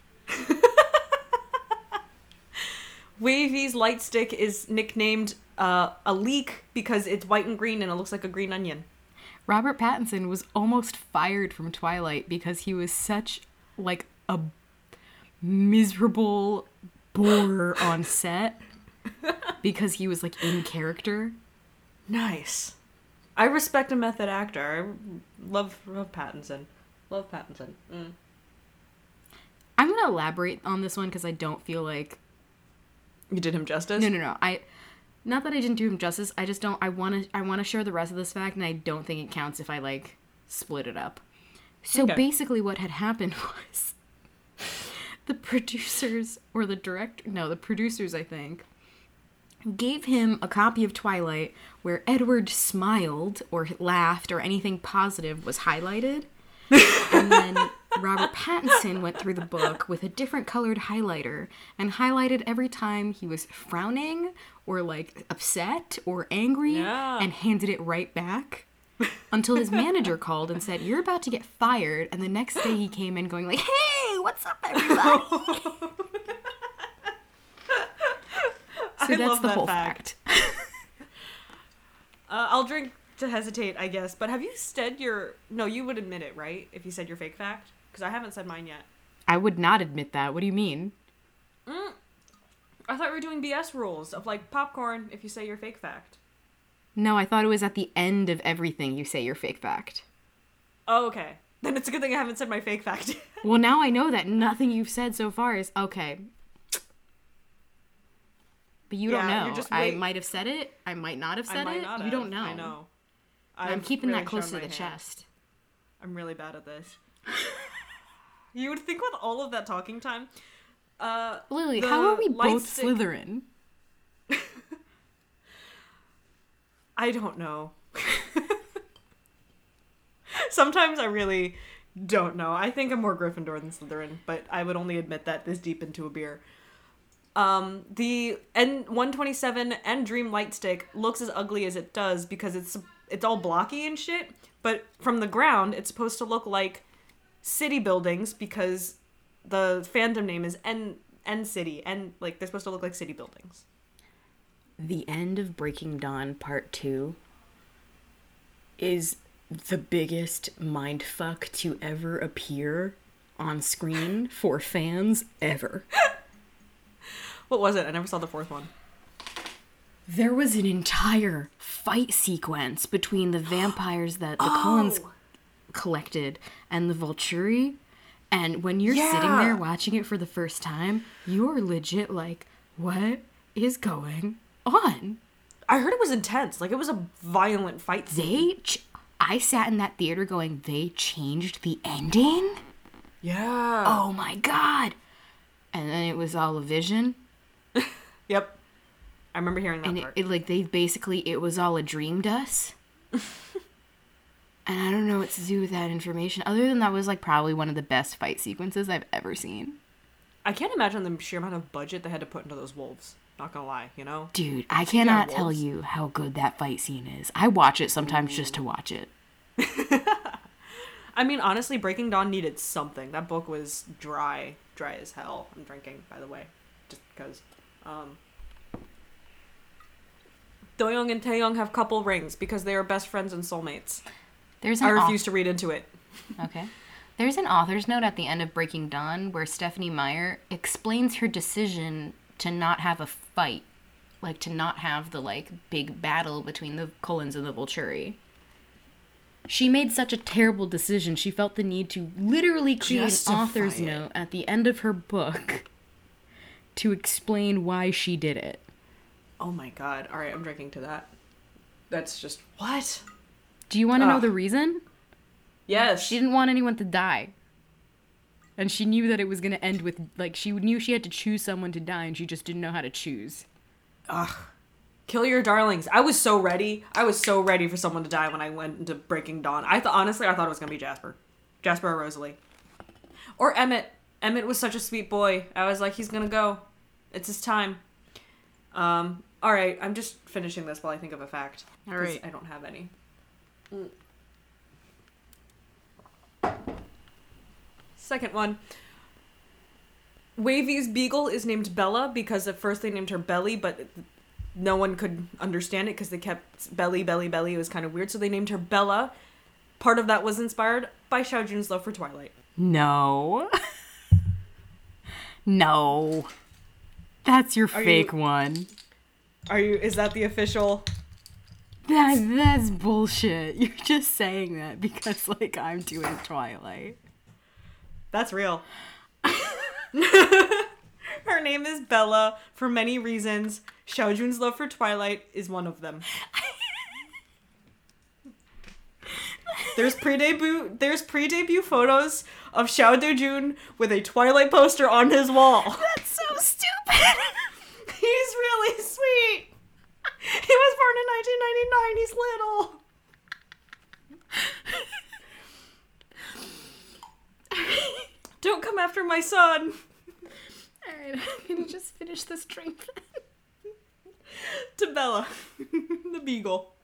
Speaker 2: Wavy's light stick is nicknamed uh, a leek because it's white and green and it looks like a green onion.
Speaker 1: Robert Pattinson was almost fired from Twilight because he was such, like, a miserable bore on set because he was, like, in character.
Speaker 2: Nice. I respect a method actor. I love, love Pattinson. Love Pattinson. Mm.
Speaker 1: I'm going to elaborate on this one because I don't feel like...
Speaker 2: You did him justice?
Speaker 1: No, no, no. I... Not that I didn't do him justice. I just don't... I want to I want to share the rest of this fact, and I don't think it counts if I, like, split it up. So okay. Basically what had happened was... the producers, or the director... No, the producers, I think... gave him a copy of Twilight where Edward smiled or laughed or anything positive was highlighted. And then Robert Pattinson went through the book with a different colored highlighter and highlighted every time he was frowning or like upset or angry
Speaker 2: yeah.
Speaker 1: and handed it right back until his manager called and said, "You're about to get fired." And the next day he came in going like, "Hey, what's up, everybody?" So
Speaker 2: I
Speaker 1: that's
Speaker 2: love
Speaker 1: the
Speaker 2: that
Speaker 1: whole
Speaker 2: fact.
Speaker 1: fact.
Speaker 2: uh, I'll drink to hesitate, I guess. But have you said your... No, you would admit it, right? If you said your fake fact? Because I haven't said mine yet.
Speaker 1: I would not admit that. What do you mean?
Speaker 2: Mm. I thought we were doing B S rules of, like, popcorn if you say your fake fact.
Speaker 1: No, I thought it was at the end of everything you say your fake fact.
Speaker 2: Oh, okay. Then it's a good thing I haven't said my fake fact yet.
Speaker 1: Well, now I know that nothing you've said so far is... Okay. But you
Speaker 2: yeah,
Speaker 1: don't know.
Speaker 2: Just
Speaker 1: I might have said it. I might not have said
Speaker 2: I might
Speaker 1: it.
Speaker 2: not
Speaker 1: you
Speaker 2: have.
Speaker 1: don't know.
Speaker 2: I know.
Speaker 1: I'm
Speaker 2: I've
Speaker 1: keeping
Speaker 2: really
Speaker 1: that close to
Speaker 2: shown
Speaker 1: the
Speaker 2: my hand.
Speaker 1: chest.
Speaker 2: I'm really bad at this. You would think with all of that talking time... Uh,
Speaker 1: Lily, how are we both
Speaker 2: stick...
Speaker 1: Slytherin?
Speaker 2: I don't know. Sometimes I really don't know. I think I'm more Gryffindor than Slytherin, but I would only admit that this deep into a beer. Um, the N one twenty-seven and Dream Lightstick looks as ugly as it does because it's it's all blocky and shit, but from the ground it's supposed to look like city buildings because the fandom name is N N City, and like they're supposed to look like city buildings.
Speaker 1: The end of Breaking Dawn Part two is the biggest mindfuck to ever appear on screen for fans ever.
Speaker 2: What was it? I never saw the fourth one.
Speaker 1: There was an entire fight sequence between the vampires that the
Speaker 2: oh.
Speaker 1: Cullens collected and the Volturi. And when you're
Speaker 2: yeah.
Speaker 1: sitting there watching it for the first time, you're legit like, what is going on?
Speaker 2: I heard it was intense. Like, it was a violent fight scene.
Speaker 1: They... Ch- I sat in that theater going, they changed the ending?
Speaker 2: Yeah.
Speaker 1: Oh my god. And then it was all a vision.
Speaker 2: Yep. I remember hearing that
Speaker 1: and
Speaker 2: part.
Speaker 1: It, it, like, they basically, it was all a dream to us. And I don't know what to do with that information. Other than that was, like, probably one of the best fight sequences I've ever seen.
Speaker 2: I can't imagine the sheer amount of budget they had to put into those wolves. Not gonna lie, you know?
Speaker 1: Dude, I cannot tell you how good that fight scene is. I watch it sometimes Ooh. just to watch it.
Speaker 2: I mean, honestly, Breaking Dawn needed something. That book was dry. Dry as hell. I'm drinking, by the way. Just because. Um, Do-young and Tae-young have couple rings because they are best friends and soulmates.
Speaker 1: There's an
Speaker 2: I refuse
Speaker 1: author-
Speaker 2: to read into it.
Speaker 1: Okay. There's an author's note at the end of Breaking Dawn where Stephenie Meyer explains her decision to not have a fight. Like, to not have the, like, big battle between the Cullens and the Volturi. She made such a terrible decision, she felt the need to literally create
Speaker 2: Justify
Speaker 1: an author's
Speaker 2: it.
Speaker 1: note at the end of her book to explain why she did it.
Speaker 2: Oh my god. Alright, I'm drinking to that. That's just... What?
Speaker 1: Do you want to know the reason?
Speaker 2: Yes.
Speaker 1: She didn't want anyone to die. And she knew that it was going to end with, like, she knew she had to choose someone to die, and she just didn't know how to choose.
Speaker 2: Ugh. Kill your darlings. I was so ready. I was so ready for someone to die when I went into Breaking Dawn. I thought, honestly, I thought it was going to be Jasper. Jasper or Rosalie. Or Emmett. Emmett was such a sweet boy. I was like, he's going to go. It's his time. Um, alright, I'm just finishing this while I think of a fact.
Speaker 1: Alright.
Speaker 2: I don't have any. Second one. Wavy's beagle is named Bella because at first they named her Belly, but no one could understand it because they kept Belly, Belly, Belly. It was kind of weird, so they named her Bella. Part of that was inspired by Xiao Jun's love for Twilight.
Speaker 1: No. No. That's your
Speaker 2: Are
Speaker 1: fake
Speaker 2: you,
Speaker 1: one.
Speaker 2: Are you, is that the official?
Speaker 1: That that's bullshit. You're just saying that because like I'm doing Twilight.
Speaker 2: That's real. Her name is Bella for many reasons. Xiaojun's love for Twilight is one of them. There's pre-debut there's pre-debut photos of Xiao Dejun with a Twilight poster on his wall.
Speaker 1: That's so stupid.
Speaker 2: He's really sweet. He was born in nineteen ninety-nine. He's little. Don't come after my son.
Speaker 1: Alright, I'm gonna just finish this drink.
Speaker 2: To Bella, the beagle.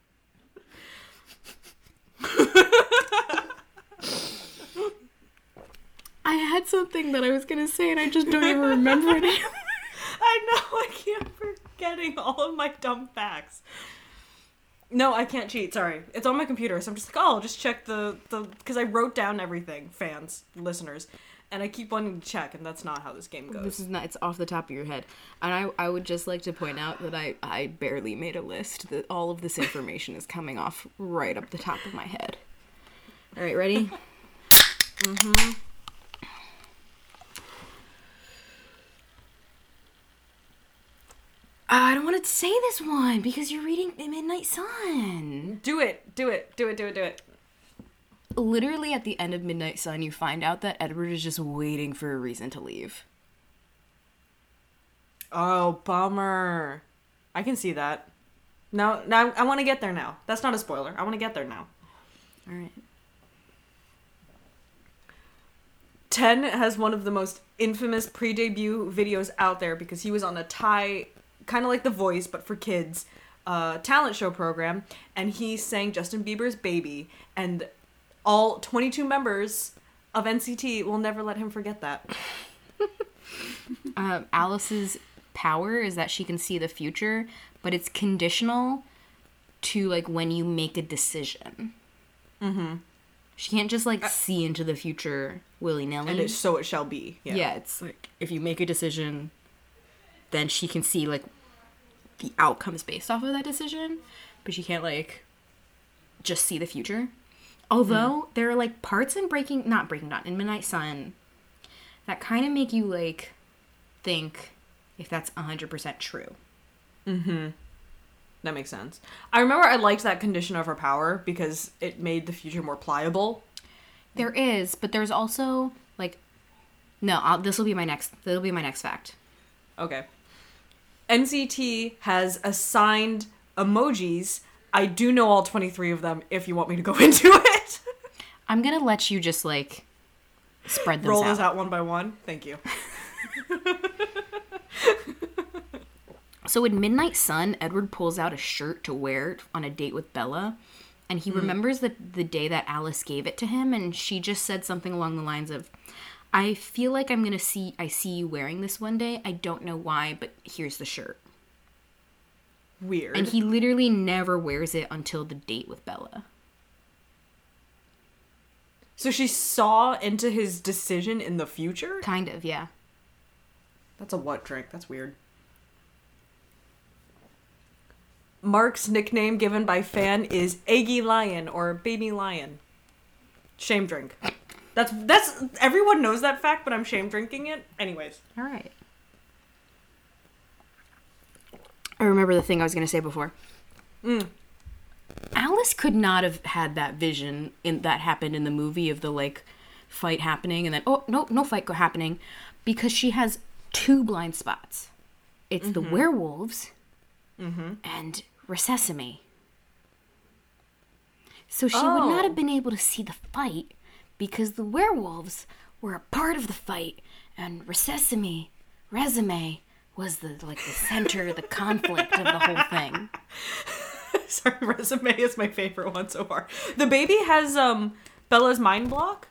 Speaker 1: I had something that I was gonna say and I just don't even remember it anymore.
Speaker 2: I know, I keep forgetting all of my dumb facts. No, I can't cheat, sorry. It's on my computer, so I'm just like, oh, I'll just check the, the, because I wrote down everything, fans, listeners, and I keep wanting to check, and that's not how this game goes.
Speaker 1: This is not, it's off the top of your head. And I, I would just like to point out that I, I barely made a list, that all of this information is coming off right up the top of my head. Alright, ready?
Speaker 2: Mm-hmm.
Speaker 1: I don't want to say this one because you're reading Midnight Sun.
Speaker 2: Do it, do it, do it, do it, do it.
Speaker 1: Literally at the end of Midnight Sun, you find out that Edward is just waiting for a reason to leave.
Speaker 2: Oh, bummer. I can see that. Now, now I want to get there now. That's not a spoiler. I want to get there now.
Speaker 1: All right.
Speaker 2: Ten has one of the most infamous pre-debut videos out there because he was on a Thai, kind of like The Voice, but for kids, uh, talent show program, and he sang Justin Bieber's Baby, and all twenty-two members of N C T will never let him forget that.
Speaker 1: um, Alice's power is that she can see the future, but it's conditional to, like, when you make a decision.
Speaker 2: Mm-hmm.
Speaker 1: She can't just, like, uh, see into the future willy-nilly.
Speaker 2: And it, so it shall be.
Speaker 1: Yeah. yeah, it's like, if you make a decision, then she can see, like, the outcomes based off of that decision, but she can't, like, just see the future. Although, mm. there are, like, parts in Breaking... Not Breaking Dawn, in Midnight Sun, that kind of make you, like, think if that's one hundred percent true.
Speaker 2: Mm-hmm. That makes sense. I remember I liked that condition of her power because it made the future more pliable.
Speaker 1: There is, but there's also, like... No, this will be my next... That'll be my next fact.
Speaker 2: Okay. N C T has assigned emojis. I do know all twenty-three of them if you want me to go into it.
Speaker 1: I'm gonna let you just, like, spread those
Speaker 2: Roll
Speaker 1: out.
Speaker 2: those out one by one. Thank you.
Speaker 1: So in Midnight Sun, Edward pulls out a shirt to wear on a date with Bella, and he mm. remembers the, the day that Alice gave it to him, and she just said something along the lines of, I feel like I'm gonna see, I see you wearing this one day. I don't know why, but here's the shirt.
Speaker 2: Weird.
Speaker 1: And he literally never wears it until the date with Bella.
Speaker 2: So she saw into his decision in the future?
Speaker 1: Kind of, yeah.
Speaker 2: That's a what drink? That's weird. Mark's nickname given by fan is Eggy Lion or Baby Lion. Shame drink. That's that's everyone knows that fact, but I'm shame drinking it. Anyways.
Speaker 1: All right. I remember the thing I was going to say before.
Speaker 2: Mm.
Speaker 1: Alice could not have had that vision in that happened in the movie of the, like, fight happening and then, oh, no, no fight go happening, because she has two blind spots. It's mm-hmm. the werewolves mm-hmm. and Resesame. So she oh. would not have been able to see the fight because the werewolves were a part of the fight and Resesame, Resume, was the, like, the center, the conflict of the whole thing.
Speaker 2: Sorry, Resume is my favorite one so far. The baby has um Bella's mind block.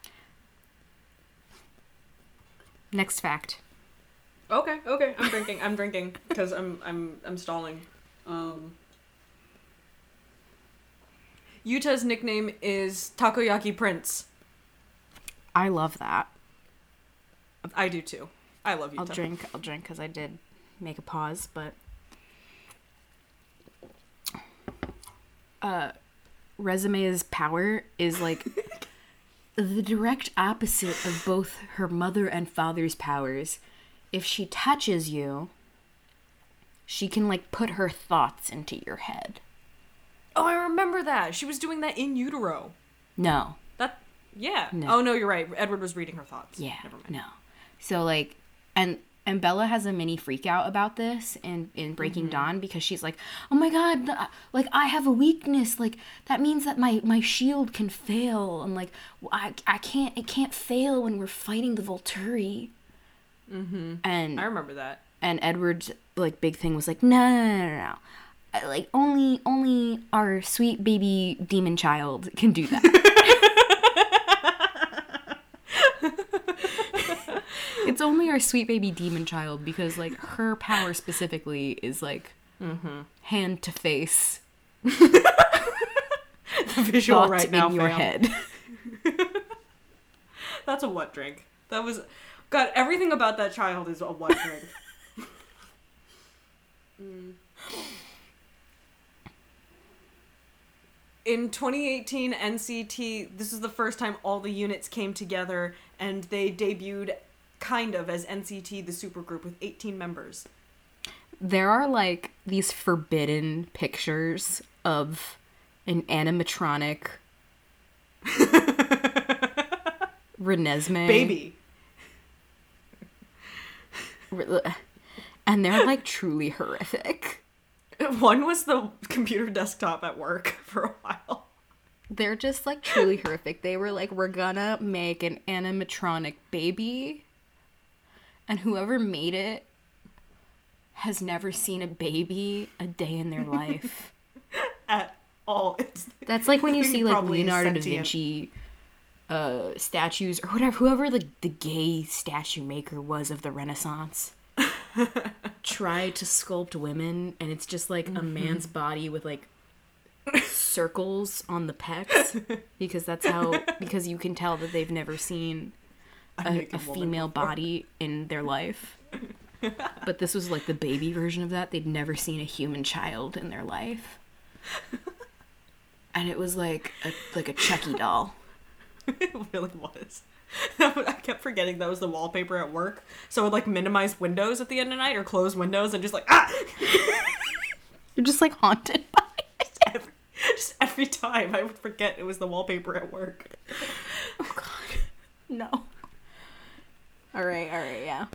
Speaker 1: Next fact.
Speaker 2: Okay, okay, I'm drinking. I'm drinking because I'm I'm I'm stalling. Um, Yuta's nickname is Takoyaki Prince.
Speaker 1: I love that.
Speaker 2: I do too. I love Yuta.
Speaker 1: I'll drink. I'll drink because I did make a pause, but uh, Resume's power is like the direct opposite of both her mother and father's powers. If she touches you, she can like put her thoughts into your head.
Speaker 2: Oh, I remember that. She was doing that in utero.
Speaker 1: No.
Speaker 2: That, yeah.
Speaker 1: No.
Speaker 2: Oh, no, you're right. Edward was reading her thoughts.
Speaker 1: Yeah.
Speaker 2: Never mind.
Speaker 1: No. So like, and and Bella has a mini freak out about this in in Breaking mm-hmm. Dawn, because she's like, oh my god, like I have a weakness. Like that means that my my shield can fail. And like I I can't it can't fail when we're fighting the Volturi.
Speaker 2: Mm-hmm.
Speaker 1: And
Speaker 2: I remember that.
Speaker 1: And Edward's like big thing was like, no, no, no, no, no. Like only only our sweet baby demon child can do that. It's only our sweet baby demon child, because like her power specifically is like mm-hmm. hand to face.
Speaker 2: The visual
Speaker 1: Thought
Speaker 2: right now
Speaker 1: in your
Speaker 2: fam.
Speaker 1: head.
Speaker 2: That's a what drink. That was God, everything about that child is a what drink. mm. In twenty eighteen N C T, this is the first time all the units came together, and they debuted kind of as N C T, the supergroup, with eighteen members.
Speaker 1: There are like these forbidden pictures of an animatronic Renesmee
Speaker 2: baby,
Speaker 1: and they're like truly horrific.
Speaker 2: One was the computer desktop at work for a while.
Speaker 1: They're just like truly horrific. They were like, we're gonna make an animatronic baby, and whoever made it has never seen a baby a day in their life.
Speaker 2: At all. It's,
Speaker 1: That's like when you see like Leonardo da
Speaker 2: sentient.
Speaker 1: Vinci uh, statues or whatever, whoever the, the gay statue maker was of the Renaissance. Try to sculpt women, and it's just like a man's body with like circles on the pecs, because that's how because you can tell that they've never seen a, a female body in their life. But this was like the baby version of that. They'd never seen a human child in their life, and it was like a like a Chucky doll.
Speaker 2: It really was. I kept forgetting that was the wallpaper at work, so I would like minimize windows at the end of the night or close windows and just like ah.
Speaker 1: You're just like haunted by it.
Speaker 2: Every, just every time I would forget it was the wallpaper at work.
Speaker 1: Oh god, no. All right, all right, yeah.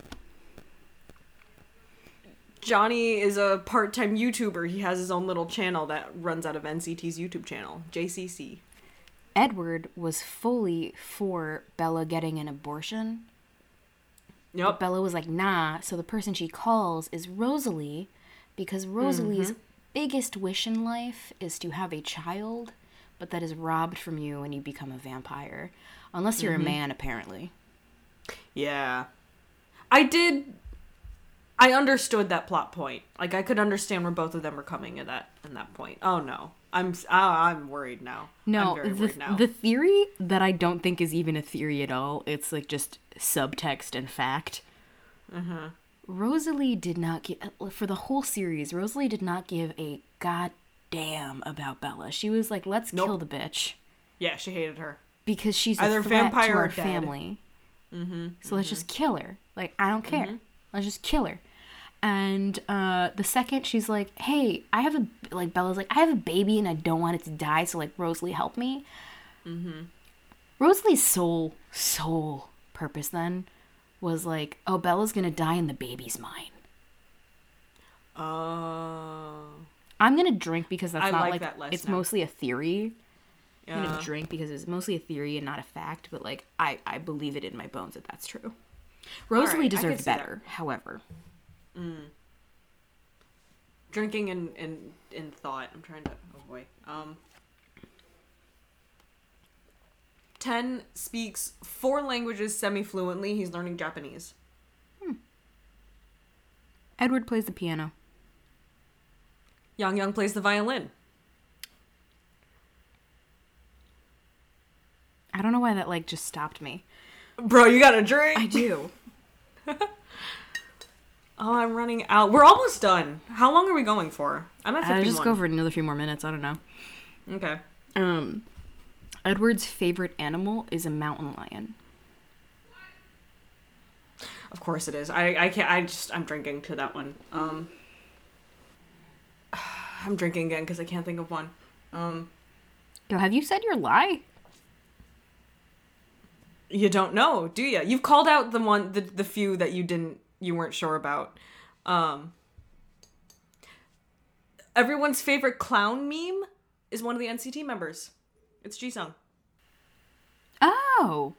Speaker 2: Johnny is a part-time YouTuber. He has his own little channel that runs out of N C T's YouTube channel, J C C.
Speaker 1: Edward was fully for Bella getting an abortion.
Speaker 2: Yep.
Speaker 1: But Bella was like, nah. So the person she calls is Rosalie, because Rosalie's mm-hmm. biggest wish in life is to have a child, but that is robbed from you when you become a vampire. Unless you're mm-hmm. a man, apparently.
Speaker 2: Yeah. I did... I understood that plot point. Like, I could understand where both of them were coming at that, at that point. Oh, no. I'm I'm worried now.
Speaker 1: No,
Speaker 2: I'm very
Speaker 1: the,
Speaker 2: worried now.
Speaker 1: the theory that I don't think is even a theory at all, it's like just subtext and fact.
Speaker 2: Uh-huh.
Speaker 1: Rosalie did not give, for the whole series, Rosalie did not give a goddamn about Bella. She was like, let's nope. kill the bitch.
Speaker 2: Yeah, she hated her.
Speaker 1: Because she's a
Speaker 2: either
Speaker 1: threat
Speaker 2: vampire
Speaker 1: to
Speaker 2: or
Speaker 1: our
Speaker 2: dead.
Speaker 1: family.
Speaker 2: Mm-hmm.
Speaker 1: So
Speaker 2: mm-hmm.
Speaker 1: let's just kill her. Like, I don't care.
Speaker 2: Mm-hmm.
Speaker 1: Let's just kill her. And uh, the second she's like, hey, I have a, like, Bella's like, I have a baby and I don't want it to die, so, like, Rosalie, help me.
Speaker 2: Mm-hmm.
Speaker 1: Rosalie's sole, sole purpose then was like, oh, Bella's gonna die and the baby's mine.
Speaker 2: Oh. Uh,
Speaker 1: I'm gonna drink because that's
Speaker 2: I
Speaker 1: not,
Speaker 2: like,
Speaker 1: like,
Speaker 2: that less
Speaker 1: it's
Speaker 2: now.
Speaker 1: mostly a theory.
Speaker 2: Yeah.
Speaker 1: I'm gonna drink because it's mostly a theory and not a fact, but, like, I, I believe it in my bones that that's true. Rosalie
Speaker 2: right,
Speaker 1: deserves better, that. however.
Speaker 2: Mm. Drinking in, in in thought. I'm trying to. Oh boy. Um. Ten speaks four languages semi-fluently. He's learning Japanese.
Speaker 1: Hmm. Edward plays the piano.
Speaker 2: Yang Yang plays the violin.
Speaker 1: I don't know why that like just stopped me.
Speaker 2: Bro, you got a drink?
Speaker 1: I do.
Speaker 2: Oh, I'm running out. We're almost done. How long are we going for? I'm at fifty-one.
Speaker 1: I'll just go for another few more minutes. I don't know.
Speaker 2: Okay.
Speaker 1: Um, Edward's favorite animal is a mountain lion.
Speaker 2: Of course it is. I, I can't, I just, I'm drinking to that one. Um, I'm drinking again because I can't think of one. Um,
Speaker 1: Yo, have you said your lie?
Speaker 2: You don't know, do you? You've called out the one, the, the few that you didn't, you weren't sure about. Um, everyone's favorite clown meme is one of the N C T members. It's Jisung.
Speaker 1: Oh.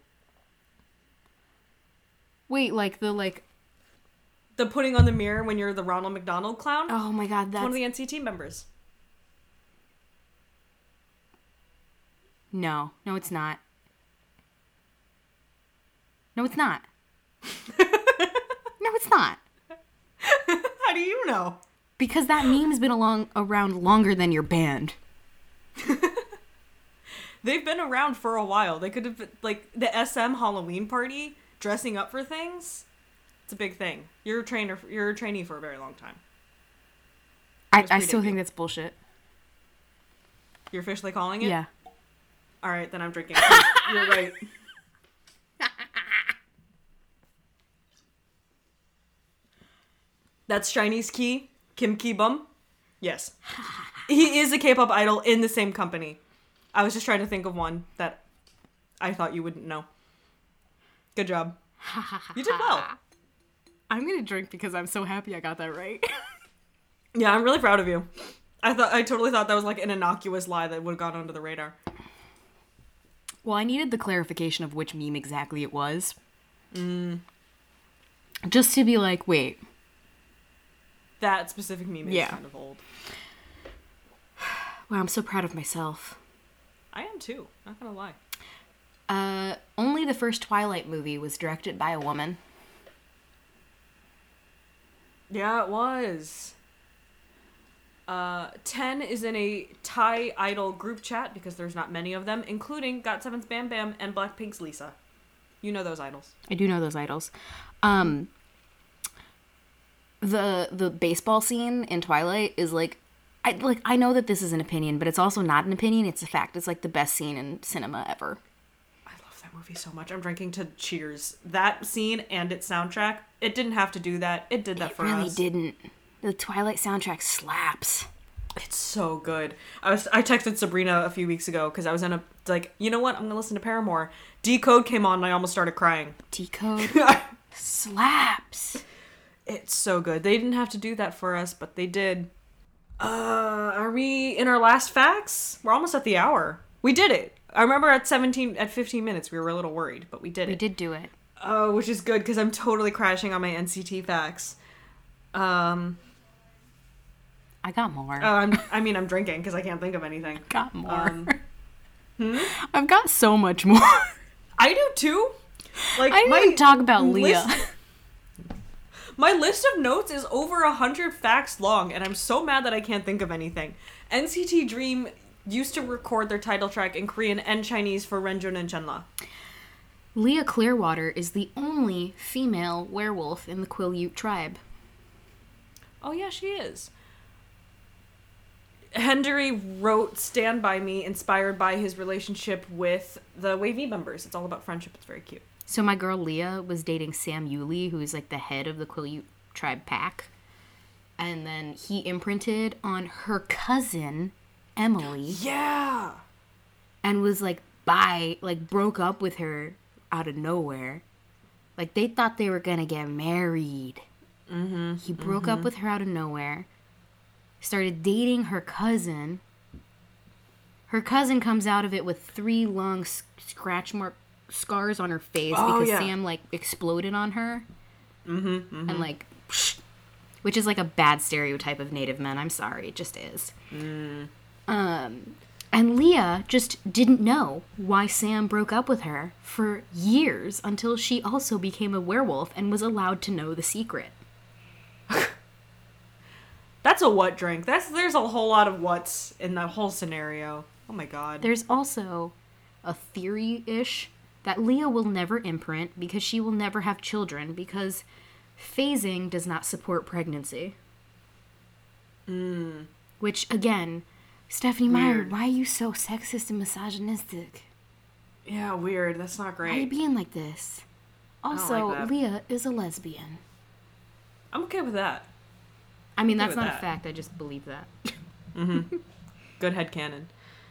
Speaker 1: Wait, like the, like...
Speaker 2: The putting on the mirror when you're the Ronald McDonald clown?
Speaker 1: Oh my god, that's...
Speaker 2: It's one of the N C T members.
Speaker 1: No. No, it's not. No, it's not. No, it's not.
Speaker 2: How do you know?
Speaker 1: Because that meme's been along around longer than your band.
Speaker 2: They've been around for a while. They could have, like, the S M Halloween party, dressing up for things. It's a big thing. You're a trainer. You're a trainee for a very long time.
Speaker 1: I, I still think that's bullshit.
Speaker 2: You're officially calling it?
Speaker 1: Yeah.
Speaker 2: All right, then I'm drinking. You're right. That's Chinese Key, Kim Ki Bum. Yes. He is a K-pop idol in the same company. I was just trying to think of one that I thought you wouldn't know. Good job. You did well.
Speaker 1: I'm gonna drink because I'm so happy I got that right.
Speaker 2: Yeah, I'm really proud of you. I thought I totally thought that was like an innocuous lie that would have gone under the radar.
Speaker 1: Well, I needed the clarification of which meme exactly it was. Mm. Just to be like, wait.
Speaker 2: That specific meme is
Speaker 1: yeah.
Speaker 2: kind of old.
Speaker 1: Wow, I'm so proud of myself.
Speaker 2: I am too. Not gonna lie.
Speaker 1: Uh, only the first Twilight movie was directed by a woman.
Speaker 2: Yeah, it was. Uh, ten is in a Thai idol group chat because there's not many of them, including got seven's Bam Bam and Blackpink's Lisa. You know those idols.
Speaker 1: I do know those idols. Um, the the baseball scene in Twilight is like, I like I know that this is an opinion, but it's also not an opinion. It's a fact. It's like the best scene in cinema ever.
Speaker 2: I love that movie so much. I'm drinking to Cheers. That scene and its soundtrack. It didn't have to do that. It did that
Speaker 1: it
Speaker 2: for
Speaker 1: really
Speaker 2: us.
Speaker 1: It really didn't. The Twilight soundtrack slaps.
Speaker 2: It's so good. I was I texted Sabrina a few weeks ago because I was in a like, you know what? I'm gonna listen to Paramore. Decode came on and I almost started crying.
Speaker 1: Decode slaps.
Speaker 2: It's so good. They didn't have to do that for us, but they did. Uh, are we in our last facts? We're almost at the hour. We did it. I remember at seventeen, at fifteen minutes, we were a little worried, but we did it.
Speaker 1: We did do it.
Speaker 2: Oh, which is good because I'm totally crashing on my N C T facts. Um.
Speaker 1: I got more.
Speaker 2: Oh, I'm, I mean, I'm drinking because I can't think of anything.
Speaker 1: Got more.
Speaker 2: Um, hmm?
Speaker 1: I've got so much more.
Speaker 2: I do too. Like
Speaker 1: I didn't
Speaker 2: my
Speaker 1: even talk about Leah.
Speaker 2: List, my list of notes is over a hundred facts long, and I'm so mad that I can't think of anything. N C T Dream used to record their title track in Korean and Chinese for Renjun and Chenla.
Speaker 1: Leah Clearwater is the only female werewolf in the Quileute tribe.
Speaker 2: Oh yeah, she is. Hendery wrote Stand By Me inspired by his relationship with the Wavy members. It's all about friendship. It's very cute.
Speaker 1: So my girl Leah was dating Sam Yuli, who's like the head of the Quileute tribe pack. And then he imprinted on her cousin, Emily.
Speaker 2: Yeah!
Speaker 1: And was like, bye, like broke up with her out of nowhere. Like they thought they were gonna get married.
Speaker 2: Mm-hmm.
Speaker 1: He broke
Speaker 2: mm-hmm.
Speaker 1: up with her out of nowhere. Started dating her cousin. Her cousin comes out of it with three long scratch mark scars on her face
Speaker 2: oh,
Speaker 1: because
Speaker 2: yeah.
Speaker 1: Sam like exploded on her.
Speaker 2: Mm-hmm, mm-hmm.
Speaker 1: And like, which is like a bad stereotype of Native men. I'm sorry, it just is.
Speaker 2: Mm.
Speaker 1: Um, and Leah just didn't know why Sam broke up with her for years until she also became a werewolf and was allowed to know the secret.
Speaker 2: That's a what drink. That's there's a whole lot of whats in that whole scenario. Oh my god.
Speaker 1: There's also a theory-ish that Leah will never imprint because she will never have children because phasing does not support pregnancy.
Speaker 2: Mm.
Speaker 1: Which, again, Stephanie Meyer,
Speaker 2: Weird.
Speaker 1: why are you so sexist and misogynistic?
Speaker 2: Yeah, weird. That's not
Speaker 1: Why are you
Speaker 2: great.
Speaker 1: being like this? Also,
Speaker 2: like that.
Speaker 1: Leah is a lesbian.
Speaker 2: I'm okay with that.
Speaker 1: I mean,
Speaker 2: Okay
Speaker 1: that's
Speaker 2: with
Speaker 1: not
Speaker 2: that.
Speaker 1: a fact. I just believe that.
Speaker 2: Good headcanon.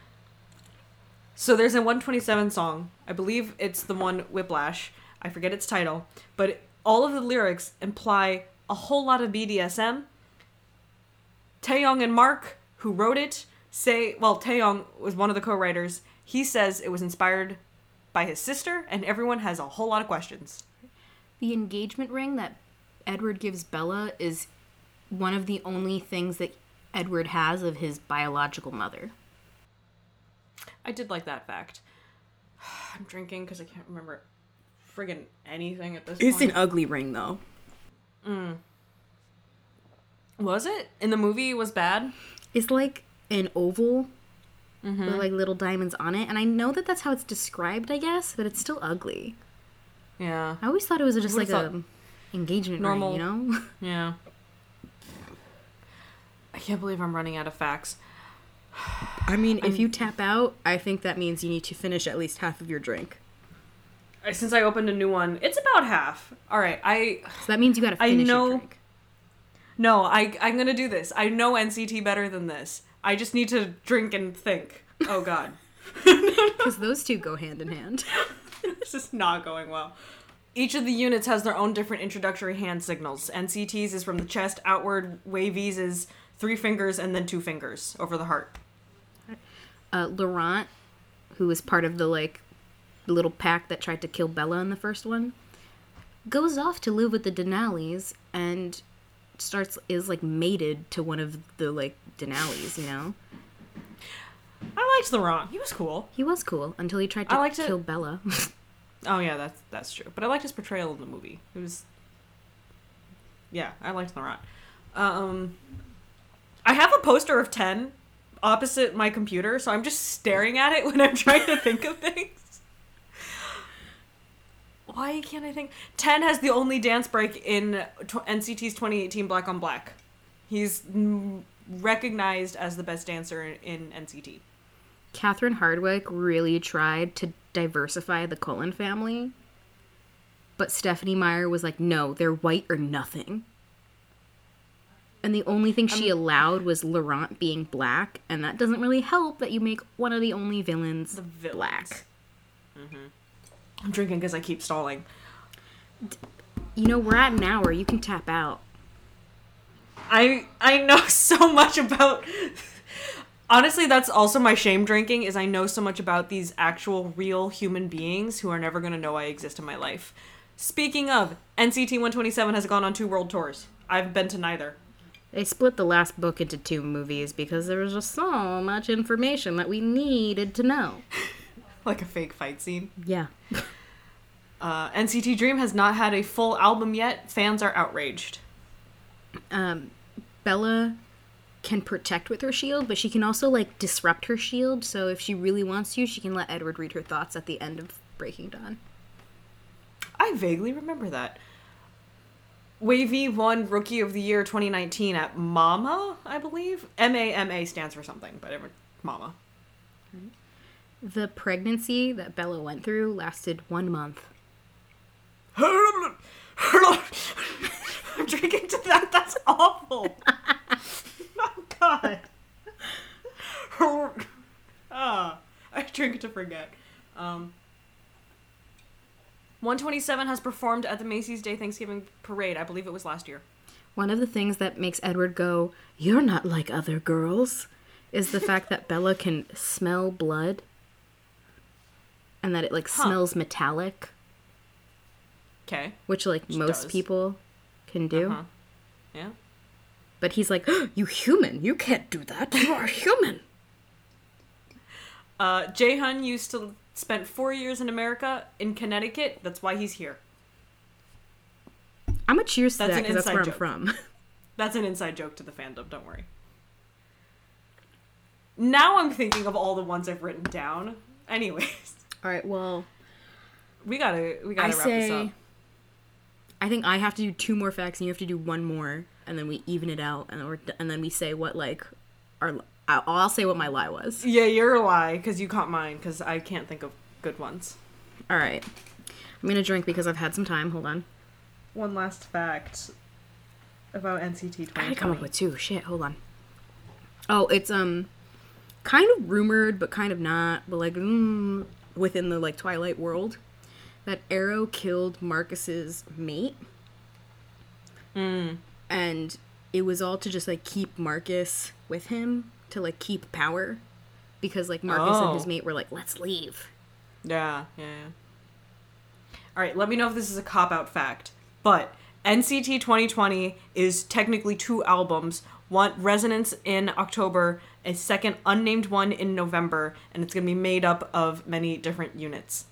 Speaker 2: So there's a one twenty-seven song. I believe it's the one Whiplash. I forget its title. But all of the lyrics imply a whole lot of B D S M. Taeyong and Mark, who wrote it, say... Well, Taeyong was one of the co-writers. He says it was inspired by his sister, and everyone has a whole lot of questions.
Speaker 1: The engagement ring that Edward gives Bella is one of the only things that Edward has of his biological mother.
Speaker 2: I did like that fact. I'm drinking because I can't remember friggin' anything at this
Speaker 1: It's
Speaker 2: point.
Speaker 1: an ugly ring, though.
Speaker 2: Was it? In the movie it was bad?
Speaker 1: It's like an oval with like little diamonds on it, and I know that that's how it's described, I guess, but it's still ugly.
Speaker 2: Yeah.
Speaker 1: I always thought it was just like
Speaker 2: would've
Speaker 1: a engagement
Speaker 2: normal-
Speaker 1: ring, you know?
Speaker 2: Yeah. I can't believe I'm running out of facts.
Speaker 1: I mean, if you tap out, I think that means you need to finish at least half of your drink.
Speaker 2: I- Since I opened a new one, it's about half. All right, I
Speaker 1: So that means you gotta
Speaker 2: I
Speaker 1: finish
Speaker 2: know-
Speaker 1: your drink.
Speaker 2: no, I I'm gonna do this. I know N C T better than this. I just need to drink and think. Oh God,
Speaker 1: Because those two go hand in hand.
Speaker 2: this is not going well. Each of the units has their own different introductory hand signals. N C T's is from the chest outward. Wavy's is three fingers and then two fingers over the heart.
Speaker 1: Uh, Laurent, who was part of the, like, little pack that tried to kill Bella in the first one, goes off to live with the Denali's and starts, is, like, mated to one of the, like, Denali's, you know?
Speaker 2: I liked Laurent. He was cool.
Speaker 1: He was cool until he tried to
Speaker 2: I liked it-
Speaker 1: kill Bella.
Speaker 2: Oh yeah, that's that's true. But I liked his portrayal in the movie. It was, yeah, I liked Laurent. Um, I have a poster of ten opposite my computer, so I'm just staring at it when I'm trying to think of things. Why can't I think? ten has the only dance break in tw- N C T's twenty eighteen Black on Black. He's mm, recognized as the best dancer in, in N C T.
Speaker 1: Catherine Hardwicke really tried to diversify the Cullen family, but Stephanie Meyer was like, no, they're white or nothing. And the only thing she allowed was Laurent being black, and that doesn't really help that you make one of the only villains,
Speaker 2: The villains.
Speaker 1: black.
Speaker 2: I'm drinking because I keep stalling.
Speaker 1: You know, we're at an hour. You can tap out.
Speaker 2: I I know so much about. Honestly, that's also my shame drinking, is I know so much about these actual real human beings who are never going to know I exist in my life. Speaking of, N C T one twenty-seven has gone on two world tours. I've been to neither.
Speaker 1: They split the last book into two movies because there was just so much information that we needed to know.
Speaker 2: Like a fake fight scene.
Speaker 1: Yeah.
Speaker 2: Uh, N C T Dream has not had a full album yet. Fans are outraged.
Speaker 1: Um, Bella can protect with her shield, but she can also, like, disrupt her shield, so if she really wants to, she can let Edward read her thoughts at the end of Breaking Dawn.
Speaker 2: I vaguely remember that. Wavy won Rookie of the Year twenty nineteen at Mama, I believe. M A M A stands for something, but everyone, Mama.
Speaker 1: The pregnancy that Bella went through lasted one month.
Speaker 2: I'm drinking to that. That's awful. Oh, God. Ah, I drink to forget. Um, one twenty-seven has performed at the Macy's Day Thanksgiving Parade. I believe it was last year.
Speaker 1: One of the things that makes Edward go, "You're not like other girls," is the fact that Bella can smell blood. And that it, like,
Speaker 2: Huh.
Speaker 1: smells metallic,
Speaker 2: Okay.
Speaker 1: which, like, most
Speaker 2: does.
Speaker 1: people can do.
Speaker 2: Uh-huh. Yeah.
Speaker 1: But he's like, "Oh, you human, you can't do that. You are human."
Speaker 2: Uh, Jaehyun used to spent four years in America, in Connecticut. That's why he's here.
Speaker 1: I'm a cheers to
Speaker 2: That's
Speaker 1: that
Speaker 2: an
Speaker 1: because that's
Speaker 2: inside
Speaker 1: where I'm
Speaker 2: joke.
Speaker 1: from.
Speaker 2: That's an inside joke to the fandom. Don't worry. Now I'm thinking of all the ones I've written down. Anyways,
Speaker 1: All right, well,
Speaker 2: we gotta we
Speaker 1: I
Speaker 2: gotta wrap this
Speaker 1: say,
Speaker 2: up.
Speaker 1: I think I have to do two more facts and you have to do one more, and then we even it out, and then we're, and then we say what, like, our I'll, I'll say what my lie was.
Speaker 2: Yeah, you're a lie, because you caught mine, because I can't think of good ones.
Speaker 1: All right. I'm going to drink because I've had some time. Hold on.
Speaker 2: One last fact about N C T twenty twenty.
Speaker 1: I gotta come up with two. Shit, hold on. Oh, it's, um, kind of rumored, but kind of not, but, like, mm, within the, like, Twilight world, that Arrow killed Marcus's mate.
Speaker 2: Mm.
Speaker 1: And it was all to just, like, keep Marcus with him, to, like, keep power. Because, like, Marcus
Speaker 2: Oh.
Speaker 1: and his mate were like, let's leave.
Speaker 2: Yeah, yeah, yeah. All right, let me know if this is a cop-out fact. But N C T twenty twenty is technically two albums. One, Resonance in October, a second unnamed one in November, and it's going to be made up of many different units.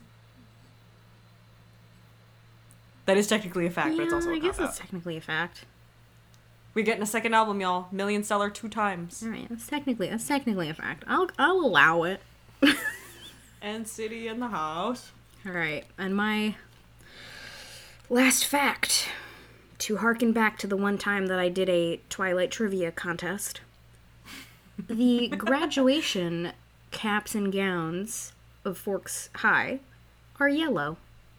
Speaker 2: That is technically a fact,
Speaker 1: Yeah,
Speaker 2: but it's also a
Speaker 1: I guess
Speaker 2: cop-out.
Speaker 1: it's technically a fact.
Speaker 2: We're getting a second album, y'all. Million seller two times.
Speaker 1: All right, that's technically that's technically a fact. I'll I'll allow it.
Speaker 2: And City in the house.
Speaker 1: All right, and my last fact, to harken back to the one time that I did a Twilight trivia contest, the graduation caps and gowns of Forks High are yellow.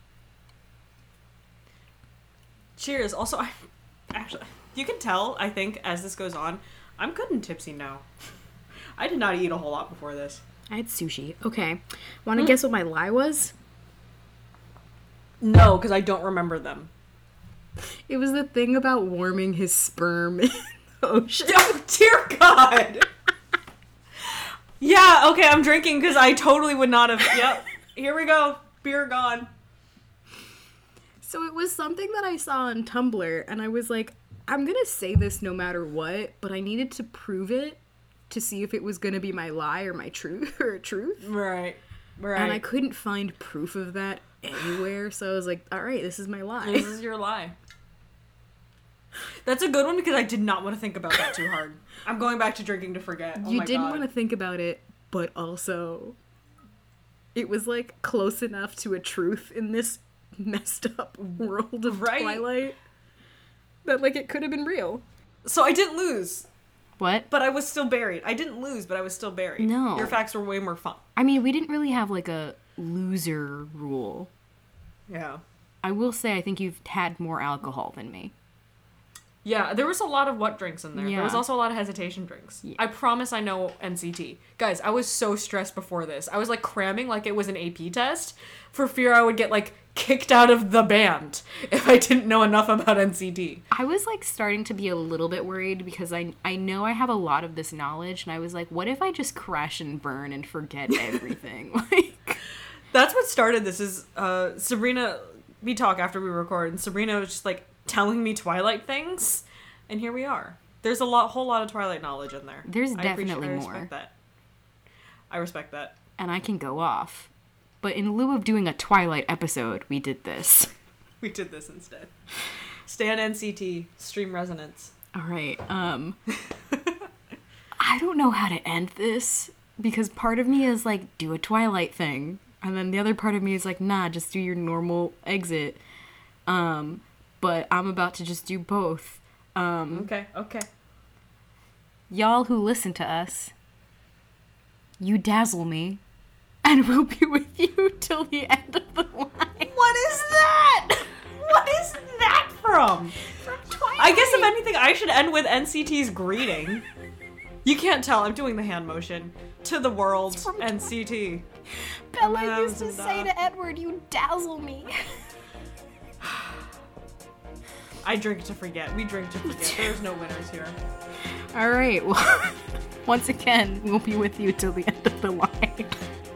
Speaker 2: Cheers. Also, I actually, you can tell, I think, as this goes on, I'm good and tipsy now. I did not eat a whole lot before this.
Speaker 1: I had sushi. Okay, want to guess what my lie was?
Speaker 2: No, because I don't remember them.
Speaker 1: It was the thing about warming his sperm in the ocean.
Speaker 2: Oh, dear God. Yeah, okay, I'm drinking because I totally would not have. Yep. Here we go. Beer gone.
Speaker 1: So it was something that I saw on Tumblr, and I was like, I'm gonna say this no matter what, but I needed to prove it to see if it was gonna be my lie or my truth or truth.
Speaker 2: Right. Right.
Speaker 1: And I couldn't find proof of that anywhere, so I was like, all right, this is my lie.
Speaker 2: This is your lie. That's a good one because I did not want to think about that too hard. I'm going back to drinking to forget. Oh
Speaker 1: You
Speaker 2: my
Speaker 1: didn't
Speaker 2: God.
Speaker 1: want to think about it, but also it was like close enough to a truth in this messed up world of
Speaker 2: Right.
Speaker 1: Twilight that like it could have been real.
Speaker 2: So I didn't lose,
Speaker 1: What?
Speaker 2: but I was still buried. I didn't lose, but I was still buried.
Speaker 1: No.
Speaker 2: Your facts were way more fun.
Speaker 1: I mean, we didn't really have like a loser rule.
Speaker 2: Yeah.
Speaker 1: I will say I think you've had more alcohol than me.
Speaker 2: Yeah, there was a lot of what drinks in there.
Speaker 1: Yeah.
Speaker 2: There was also a lot of hesitation drinks.
Speaker 1: Yeah.
Speaker 2: I promise I know N C T. Guys, I was so stressed before this. I was like cramming like it was an A P test for fear I would get like kicked out of the band if I didn't know enough about N C T.
Speaker 1: I was like starting to be a little bit worried because I I know I have a lot of this knowledge, and I was like, what if I just crash and burn and forget everything? Like,
Speaker 2: That's what started this is uh Sabrina, we talk after we record, and Sabrina was just like telling me Twilight things, and here we are. There's a lot whole lot of Twilight knowledge in there.
Speaker 1: There's
Speaker 2: I appreciate-
Speaker 1: definitely
Speaker 2: I
Speaker 1: more.
Speaker 2: respect that. I respect that.
Speaker 1: and I can go off. But in lieu of doing a Twilight episode, we did this.
Speaker 2: We did this instead. Stay on N C T, stream Resonance.
Speaker 1: All right. Um, I don't know how to end this because part of me is like, do a Twilight thing. And then the other part of me is like, nah, just do your normal exit. Um, but I'm about to just do both. Um,
Speaker 2: Okay, okay.
Speaker 1: y'all who listen to us, you dazzle me, and we'll be with you till the end of the line.
Speaker 2: What is that? What is that from?
Speaker 1: From Twilight.
Speaker 2: I guess if anything, I should end with N C T's greeting. You can't tell, I'm doing the hand motion. To the world,
Speaker 1: from
Speaker 2: N C T.
Speaker 1: Bella used to
Speaker 2: And,
Speaker 1: say
Speaker 2: uh,
Speaker 1: to Edward, you dazzle me.
Speaker 2: I drink to forget. We drink to forget. There's no winners here.
Speaker 1: All right. Well, once again, we'll be with you till the end of the line.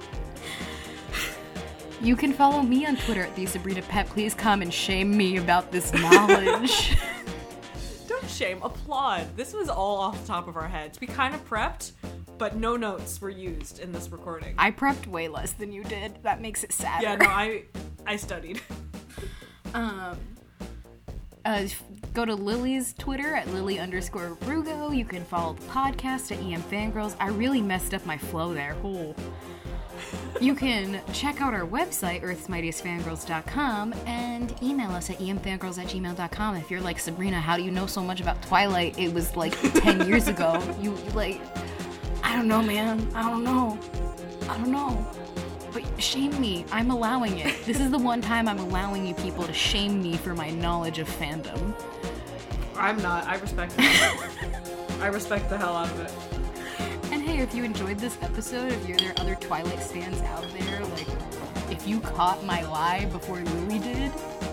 Speaker 1: You can follow me on Twitter at the Sabrina Pep. Please come and shame me about this knowledge.
Speaker 2: Don't shame, applaud. This was all off the top of our heads. We kind of prepped, but no notes were used in this recording.
Speaker 1: I prepped way less than you did. That makes it sadder.
Speaker 2: yeah, no, I I studied.
Speaker 1: Um, uh, go to Lily's Twitter at Lily underscore Rugo. You can follow the podcast at E M Fangirls. I really messed up my flow there. Oh. You can check out our website, earths mightiest fangirls dot com, and email us at e m fangirls at gmail dot com. If you're like, Sabrina, how do you know so much about Twilight? It was like ten years ago. You, like, I don't know, man. I don't know. I don't know. But shame me. I'm allowing it. This is the one time I'm allowing you people to shame me for my knowledge of fandom.
Speaker 2: I'm not. I respect it. I respect the hell out of it.
Speaker 1: And hey, if you enjoyed this episode, if you're, there are other Twilight stands out there, like, if you caught my lie before Lily did,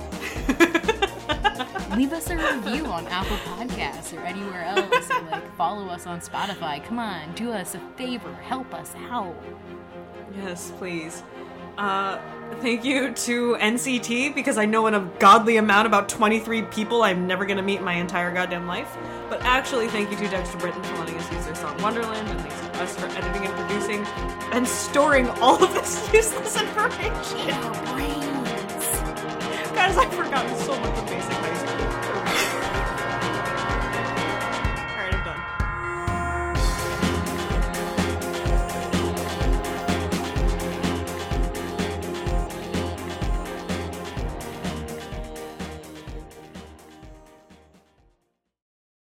Speaker 1: leave us a review on Apple Podcasts or anywhere else, or like follow us on Spotify. Come on, do us a favor, help us out.
Speaker 2: Yes, please. Uh, thank you to N C T, because I know in a godly amount about twenty-three people I'm never gonna meet in my entire goddamn life. But actually, thank you to Dexter Britton for letting us use their song Wonderland, and thanks to us for editing and producing and storing all of this useless information.
Speaker 1: Brains.
Speaker 2: Guys, I've forgotten so much of basic high school.